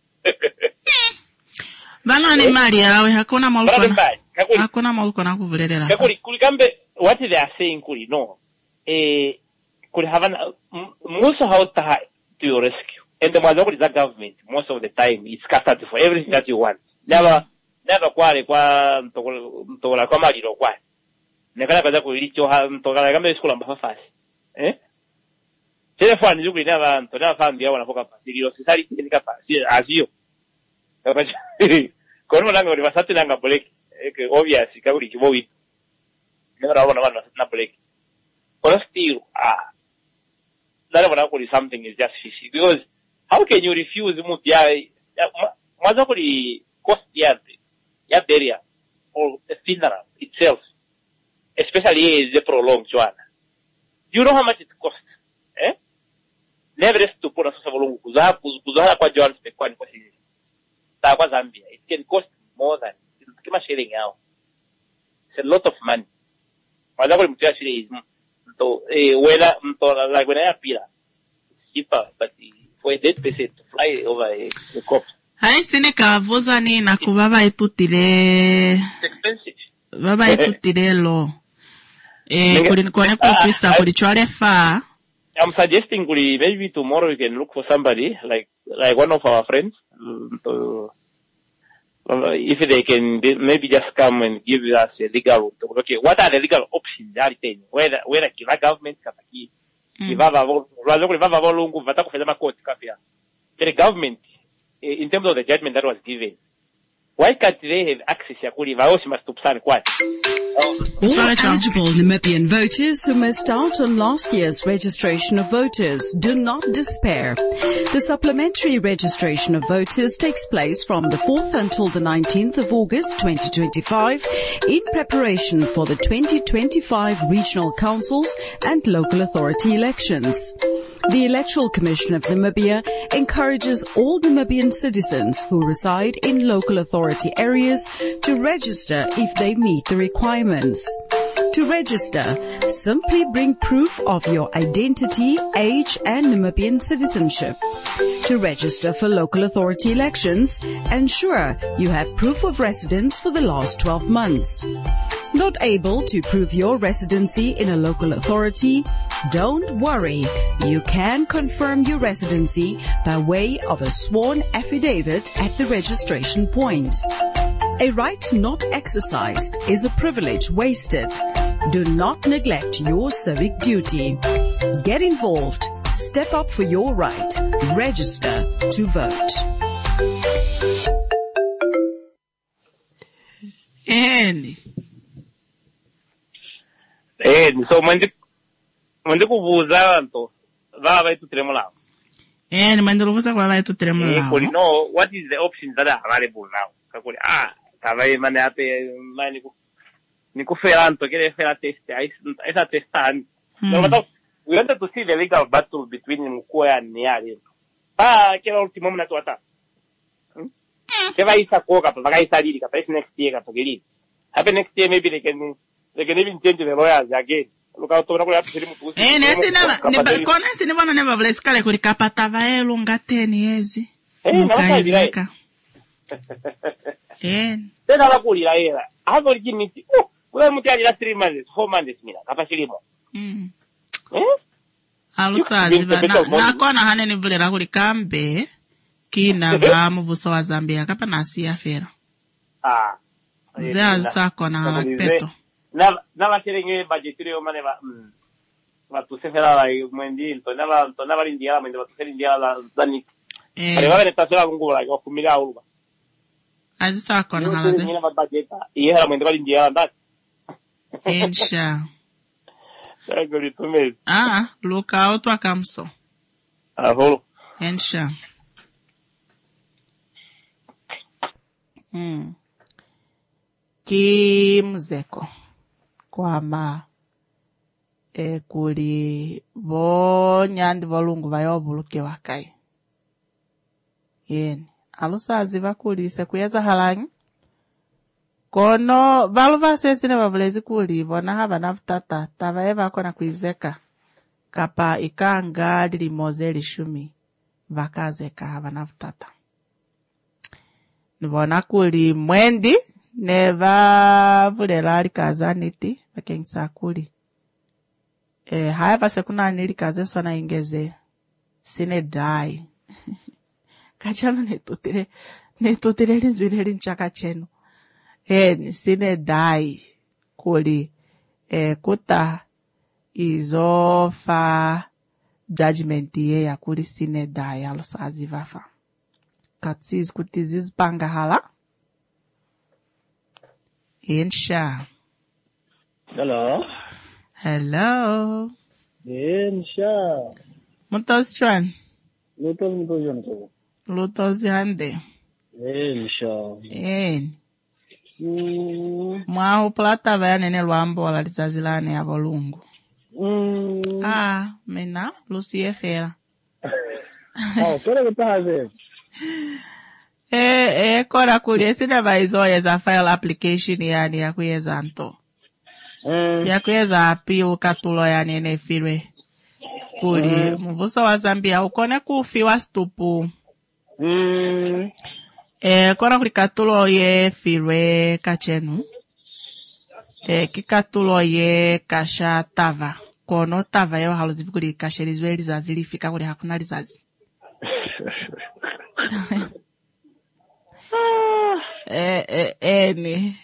Banani Maria, we hakuna maluko na kuvelelera. Kulikambe, what they are saying, no, could have most of how to your rescue. And the majority of the government, most of the time, is scattered for everything that you want. Never quite, to la comedy or what. Never got to reach your hand to the school and fast. Telephone, you will never find the one of society as you. Kono lango ni wasati langa break. Obvious, kaburi kibowi. Never one na break. But still, that something is just fishy because how can you refuse mutia? Mazakuri cost ya area or the funeral itself, especially is the prolonged one. You know how much it costs, Never is to put a solo Kuzara kwa John Spequan Tawa Zambia. It can cost more than sharing out. It's a lot of money. Whatever is so like when I appear, it's cheaper, but for a dead person to fly over the corpse. Hai Seneca Vozani na kubaba etutile. It's expensive. Baba etutile lo. Kwenye kufisa kulichwale fa. I'm suggesting maybe tomorrow we can look for somebody like one of our friends. If they can maybe just come and give us a legal. Okay, what are the legal options? Whether the government kapaki, ivava volungu, vata kufanya makoti kapia. the government, in terms of the judgment that was given, why can't they have access to All eligible Namibian voters who missed out on last year's registration of voters, do not despair. The supplementary registration of voters takes place from the 4th until the 19th of August 2025 in preparation for the 2025 regional councils and local authority elections. The Electoral Commission of Namibia encourages all Namibian citizens who reside in local authority areas to register if they meet the requirements. To register, simply bring proof of your identity, age, and Namibian citizenship. To register for local authority elections, ensure you have proof of residence for the last 12 months. Not able to prove your residency in a local authority? Don't worry. You can confirm your residency by way of a sworn affidavit at the registration point. A right not exercised is a privilege wasted. Do not neglect your civic duty. Get involved. Step up for your right. Register to vote. So mandi kubuza nto vai tu tremolao. Mandi kubuza kwa vai tu tremolao. No, what is the options that are available now? Kakuri tava mane ape mani niku feranto kere fera teste esa testan. No matter we wanted to see the legal battle between Mukoya and Niari. Kera ultimo mna tuata. Keva isa koka pa vaga isa liri kapa next year kapa geli. Happen next year maybe they can even change the lawyers again. Look out to nesi nibona neba bleskale kuri kapa tava elunga 10 years. Mukaizeka. Tena la kulira era. Hapo limiti. Kula muti alira 3 months, 4 months mina kapa shilimo. Alusazi na kona haneni vulera kuli kambe kina ba muvuso wa Zambia kapa nasi afera. Zea kona halapeto. Na vachirenge budgetiri omane va tu sefera la mwendi to na varindia mende va tu serindia la dani. Ale va veneta sera ngula ko kumira uruba. Azisa kona halaze. Ni na budgeta. Iera mende varindia nda. Ensha. Agora Luca auto akamso. Aholo. Ensha. Ki muzeko. Kwama kuri bo nyandi volungu vayobuluke wakai. Alusazi vakulise kuyeza halangi. Kono valu vasesine vavulezi kulivo na hava navutata tava eva kona kuizeka kapa ikanga limoze lishumi vakazeka hava navutata nivona kuli mwendi neva vulela likaza niti vakengisa kuli haya vase kuna nilikaze swana ingeze sine dai kachano netutire linzwile linchaka chenu sine dai kuli kuta izofa judgment ye ya kuli sine dai alusazi vafa katsiz kuti zizpanga hala insha. Hello insha mutos chuan lutos hande insha Mwahu plata vaya nene luambo wala litazilane ya volungu. Mena, Lucie fera. Kora kutahaze. Kora kuri, sina vaizoya za file application yani ya kuyeza anto. Ya kuyeza api ukatulo ya nene firwe. Kuri, mvuso wa Zambia, ukone kufiwa stupu. Kona kuri katulo ye firwe kachenu. Kikatulo ye kasha tava. Kono tava yo haluzivi kuri kasherizwe lizazi lifika kuri hakuna lizazi. Ni.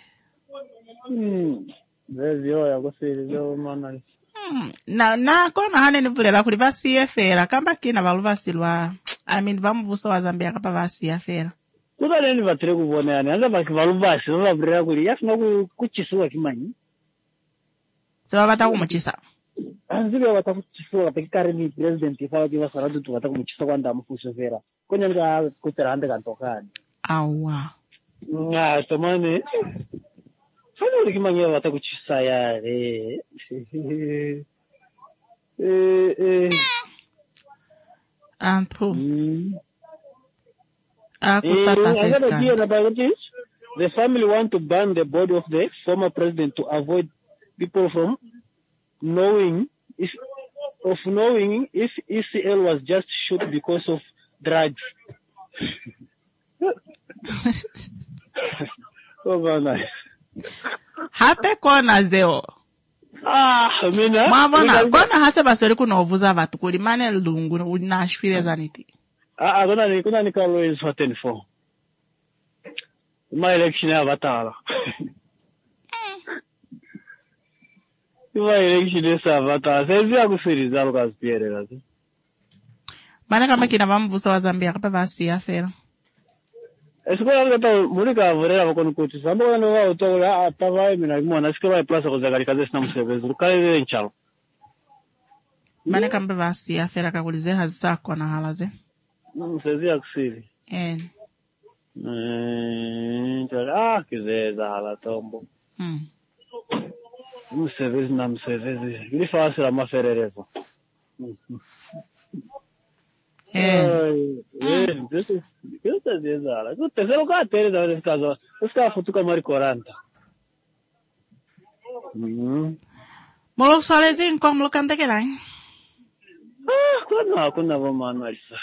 Zezio ya kusiri zo manali. Na kona hane nivulela kuri vasi efera kamba kina valu vasilwa I mean vamuvuso wa Zambia kapa vasiya fera. Kuda neni vatire kuvona yani anza vakivalubasi vavrira kuli yafuna kuchisuwa kimanyi. Seba vatakumuchisa. Anzibe watakuchisuwa watakikari ni president ifawa kiwa saradu tu watakumuchisa kwa ndamufuso fera. Konya nika kutera hande kantokani. Awa. Nga tomane. Fanya uli kimanyi watakuchisa yare. Ampu. The family want to ban the body of the former president to avoid people from knowing if ECL was just shot because of drugs. Oh, nice. Hape kona zeo. Mina. Mwabona, kona hase basori kunovuza vatu kulimane lungu na shwire zaniti. Kuna ni Carlos Hoten for. My election ya batala. My election ya batala. Sezi ya kusiriza luka spiere gazi. Mana kama kina vamvusa wa Zambia kapa vasi ya fera. Esikola ngata mulika vorera bakonu kuti sambo kana wa utola atava mina mwana sikola plaza kozagari kaze sina musevezi lukale nchalo. Mana kama vasi ya fera kakulize hazako na halaze. Sezi ya kusiri. Kizeza hala tombo. Musevezi na musevezi. Ili fasi la mafererezo. This is hala. Tesero ka tere da nesse caso. Essa futuka mari 40. Molo solezinho como locante que dá. Kuna vomanalisa.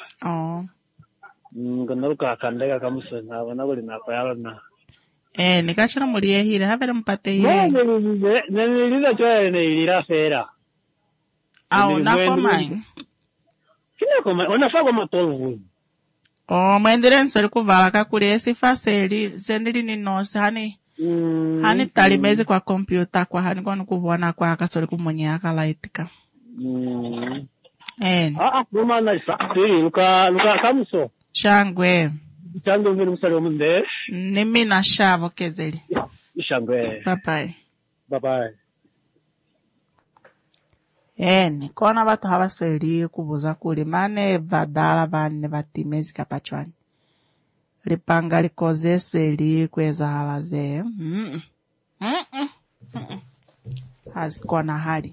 Kuna lukakandeka kamusona abona kuli napayalana. Nikachira muliye hire havera mpate hire. Niliza choya nilira fera. Nakoma. Kina koma unafaa kwa matolvu. Mwendere nsori kuvala kakuli esi faseli sendili ninose hani talimezi kwa kompyuta kwa hani kwa nukuvona kwa kasori kumonye kalaitika. Bumana tiri luka kamuso. Shangwe. Shangwe mimi msali omunde. Nimi na shavo kezeli. Shangwe. Bye bye. Kona batu habasweli kubuza kuli mane vadala vane vatimezi kapachwani. Lipanga likoze sweli kweza halaze. Hazikona hali.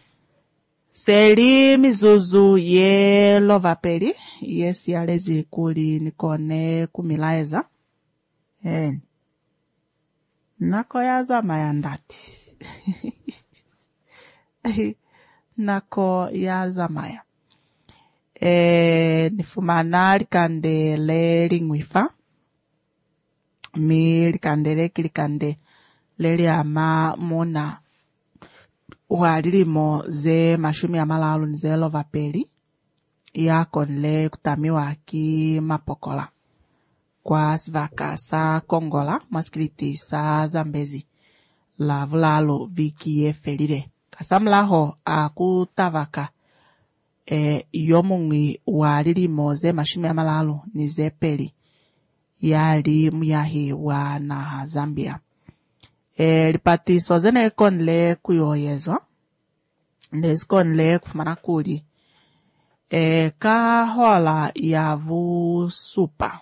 Seli mizuzu ye lovapeli. Yesi alezi kuli nikone kumilaeza. Nako ya zama ya ndati. Nako ya zamaya. Nifumana likande lingwifa. Mi likande kilikande leli ama mona. Walilimo ze mashumi ya malalu nze lovapeli. Ya konle kutamiwa ki mapokola. Kwa svaka sa Kongola, maskiliti sa Zambezi. La vulalo viki ye felire. Kasamlaho akutavaka yomungi walilimo ze mashumi ya malalu ni ze peli. Yali muyahi wa na Zambia. Lipatiso zene konle kuyoyezwa. Nezi konle kufumana kuli. Ka hola yavu supa.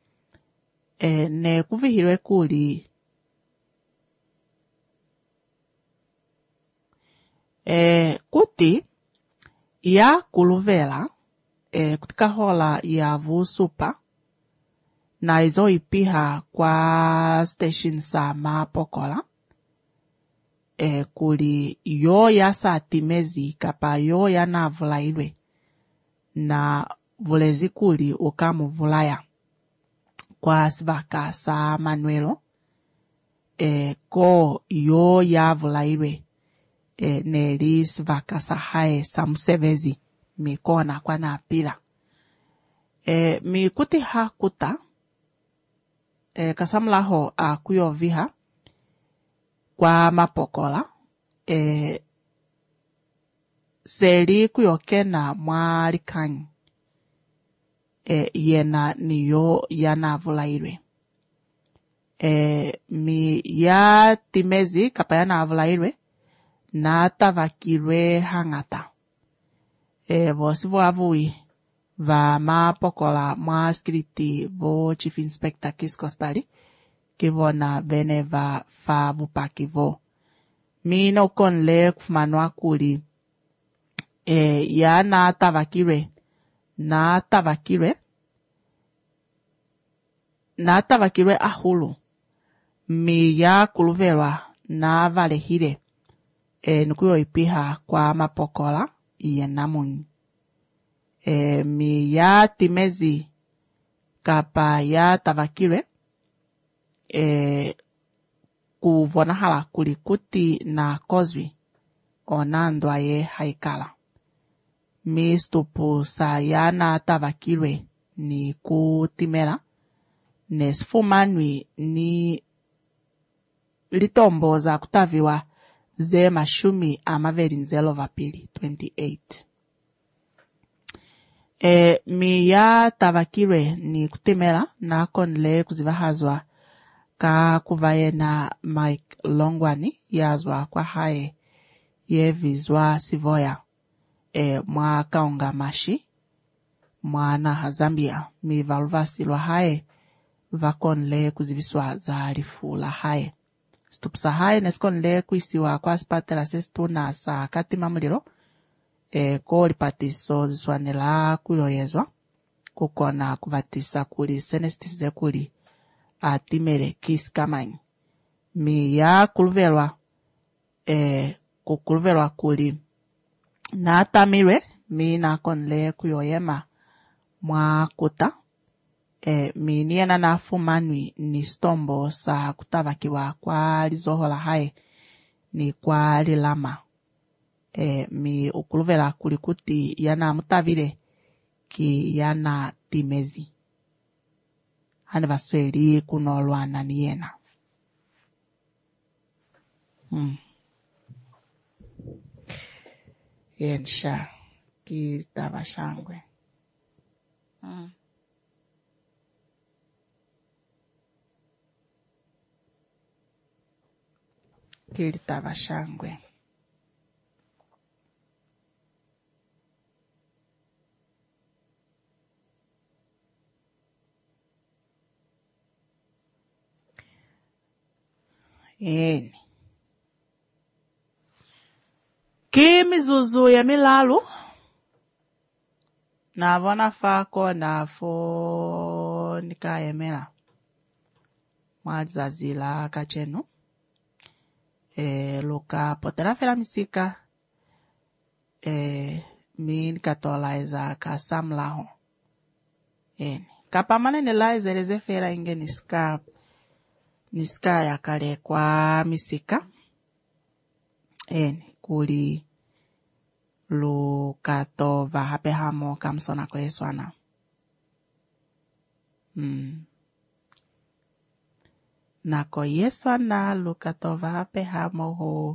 Ne kuvihirwe kuli. Kuti ya kuluvela. Kutika hola yavu supa. Na izo ipiha kwa station sa mapokola. Kuli yo ya sa timezi kapa yo ya na vulailwe. Na vulezi kuli ukamu vulaya. Kwa svaka sa Manuelo. Ko yo ya vulailwe. Neri svaka sa hae sa Musevezi. Mikona kwa na pila. Mi kuti hakuta. Kasamlaho kuyo viha. Kwa mapokola. Seli kuyo kena mwalikanyi. yena niyo yanavulairwe. Mi ya timezi kapa yanavulairwe na tavakirwe hangata. Vosi vo avui va ma pokola ma skriti vo chief inspector kiskostari ki vona vene va fa vupaki vo. Mi no kon le kufumanwa kuli ya na tavakirwe ahulu. Mi ya kuluvelwa na valehire nukuyo ipiha kwa mapokola iye namun. Mi ya timezi kapa ya tavakire kuvonahala kulikuti na kozwi onandwa ye haikala. Mi stupu sa ya na tavakire ni kutimela nesfumanwi ni litombo za kutaviwa ze mashumi amaveri nzelo vapili 28. Mi ya tavakire ni kutimela na konle kuzivahazwa ka kuvaye na Mike Longwani yazwa kwa hae ye vizwa sivoya mwa kaunga mashi mwana hazambia. Mi valuvasilwa hae vakonle kuziviswa za harifu la hae. Stupsa hae neskonle kuisiwa kwa spatela sestuna sa katima muliro ko lipatiso ziswanela kuyoyezwa kukona kuvatisa kuli senestize kuli atimere kiskamanyi. Mi ya kuluvelwa kukuluvelwa kuli na atamirwe mi nakonle kuyoyema mwa kuta. Mi niena na fumanwi ni stombo sa kutavakiwa kwa lizohola hae ni kwa lilama. Mi ukuluvela kulikuti yana mutavile ki yana timezi. Hane vasweli kunolwana niena. Yensha ki tavashangwe. Kili tavashangwe. Ki mizuzu ya milalu na vona fako na fo nikayemela mwadzazila kachenu luka potera fela misika mi nikatolaiza kasamlaho kapamane nelaiza leze fela inge niska ya kale kwa misika kuli lukatova hape hamo kamsona kwa eswana. Nako yeswana lukatova hape hamo ho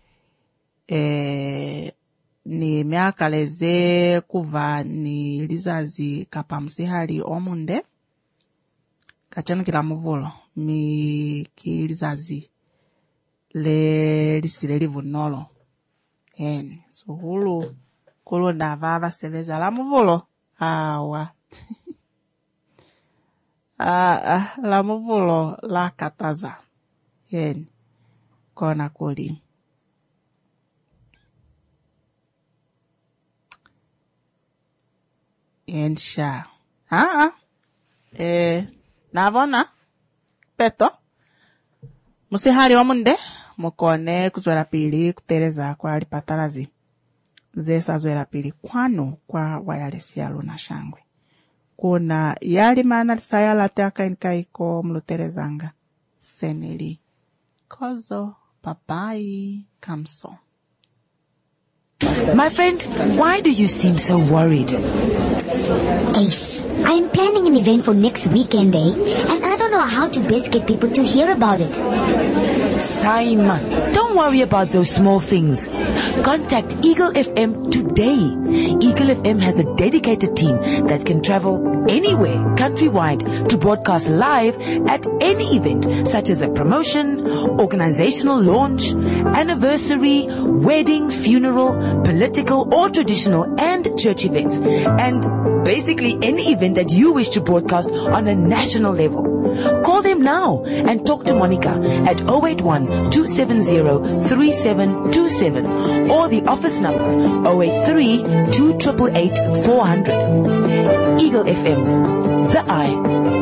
ni meakaleze kuva ni lizazi kapamsihali omunde kachanu kila muvulo mi kilizazi le lisile livunolo so hulu kulu na vava seveza la muvulo awa la muvulo la kataza kona kuli sha navona peto musihali omunde mukone kuzwela pili kutereza kwa lipatalazi zesa zwela pili kwano kwa wayalesia luna shangwe kuna yali mana lisayala teaka inkaiko mluterezanga seneli kozo papai kamso. My friend, why do you seem so worried? Ace, I'm planning an event for next weekend, and I don't know how to best get people to hear about it. Simon, don't worry about those small things. Contact Eagle FM today. Eagle FM has a dedicated team that can travel anywhere countrywide to broadcast live at any event, such as a promotion, organizational launch, anniversary, wedding, funeral, political or traditional and church events, and basically any event that you wish to broadcast on a national level. Call them now and talk to Monica at 081-270-3727 or the office number 083-288-400. Eagle FM, the eye.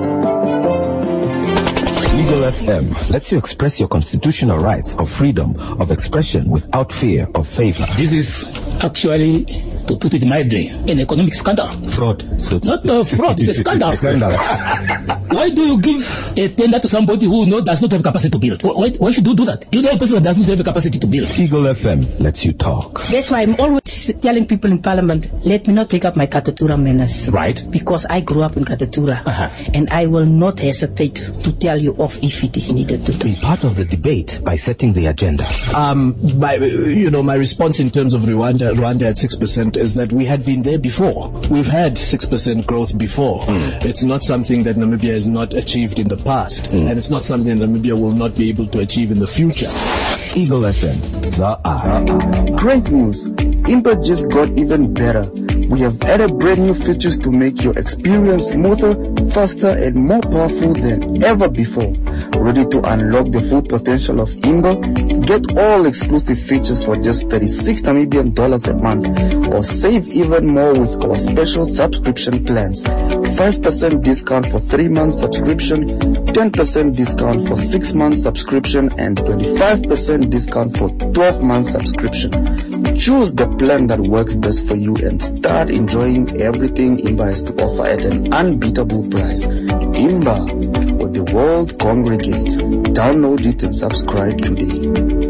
Eagle FM lets you express your constitutional rights of freedom of expression without fear of favor. This is actually, to put it mildly, an economic scandal. Fraud. Not fraud, it's a scandal. Why do you give a tender to somebody who does not have capacity to build? Why should you do that? You know a person that doesn't have a capacity to build. Eagle FM lets you talk. That's why I'm always telling people in Parliament, let me not take up my Katatura manners. Right. Because I grew up in Katatura. And I will not hesitate to tell you off if it is needed to Be part of the debate by setting the agenda. My response in terms of Rwanda at 6% is that we had been there before. We've had 6% growth before. It's not something that Namibia has not achieved in the past, and it's not something Namibia will not be able to achieve in the future. Eagle FM, the eye. Great news! Impa just got even better. We have added brand new features to make your experience smoother, faster, and more powerful than ever before. Ready to unlock the full potential of Imba? Get all exclusive features for just 36 Namibian dollars a month, or save even more with our special subscription plans. 5% discount for 3 months subscription, 10% discount for 6 months subscription, and 25% discount for 12 months subscription. Choose the plan that works best for you and start enjoying everything Imba has to offer at an unbeatable price. Imba, where the world congregates. Download it and subscribe today.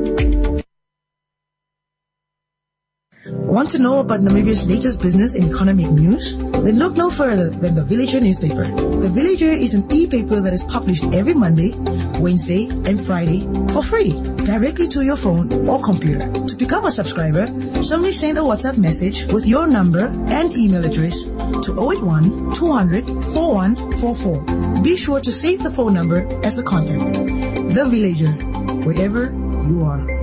Want to know about Namibia's latest business and economic news? Then look no further than The Villager newspaper. The Villager is an e-paper that is published every Monday, Wednesday, and Friday for free, directly to your phone or computer. To become a subscriber, simply send a WhatsApp message with your number and email address to 081-200-4144. Be sure to save the phone number as a contact. The Villager, wherever you are.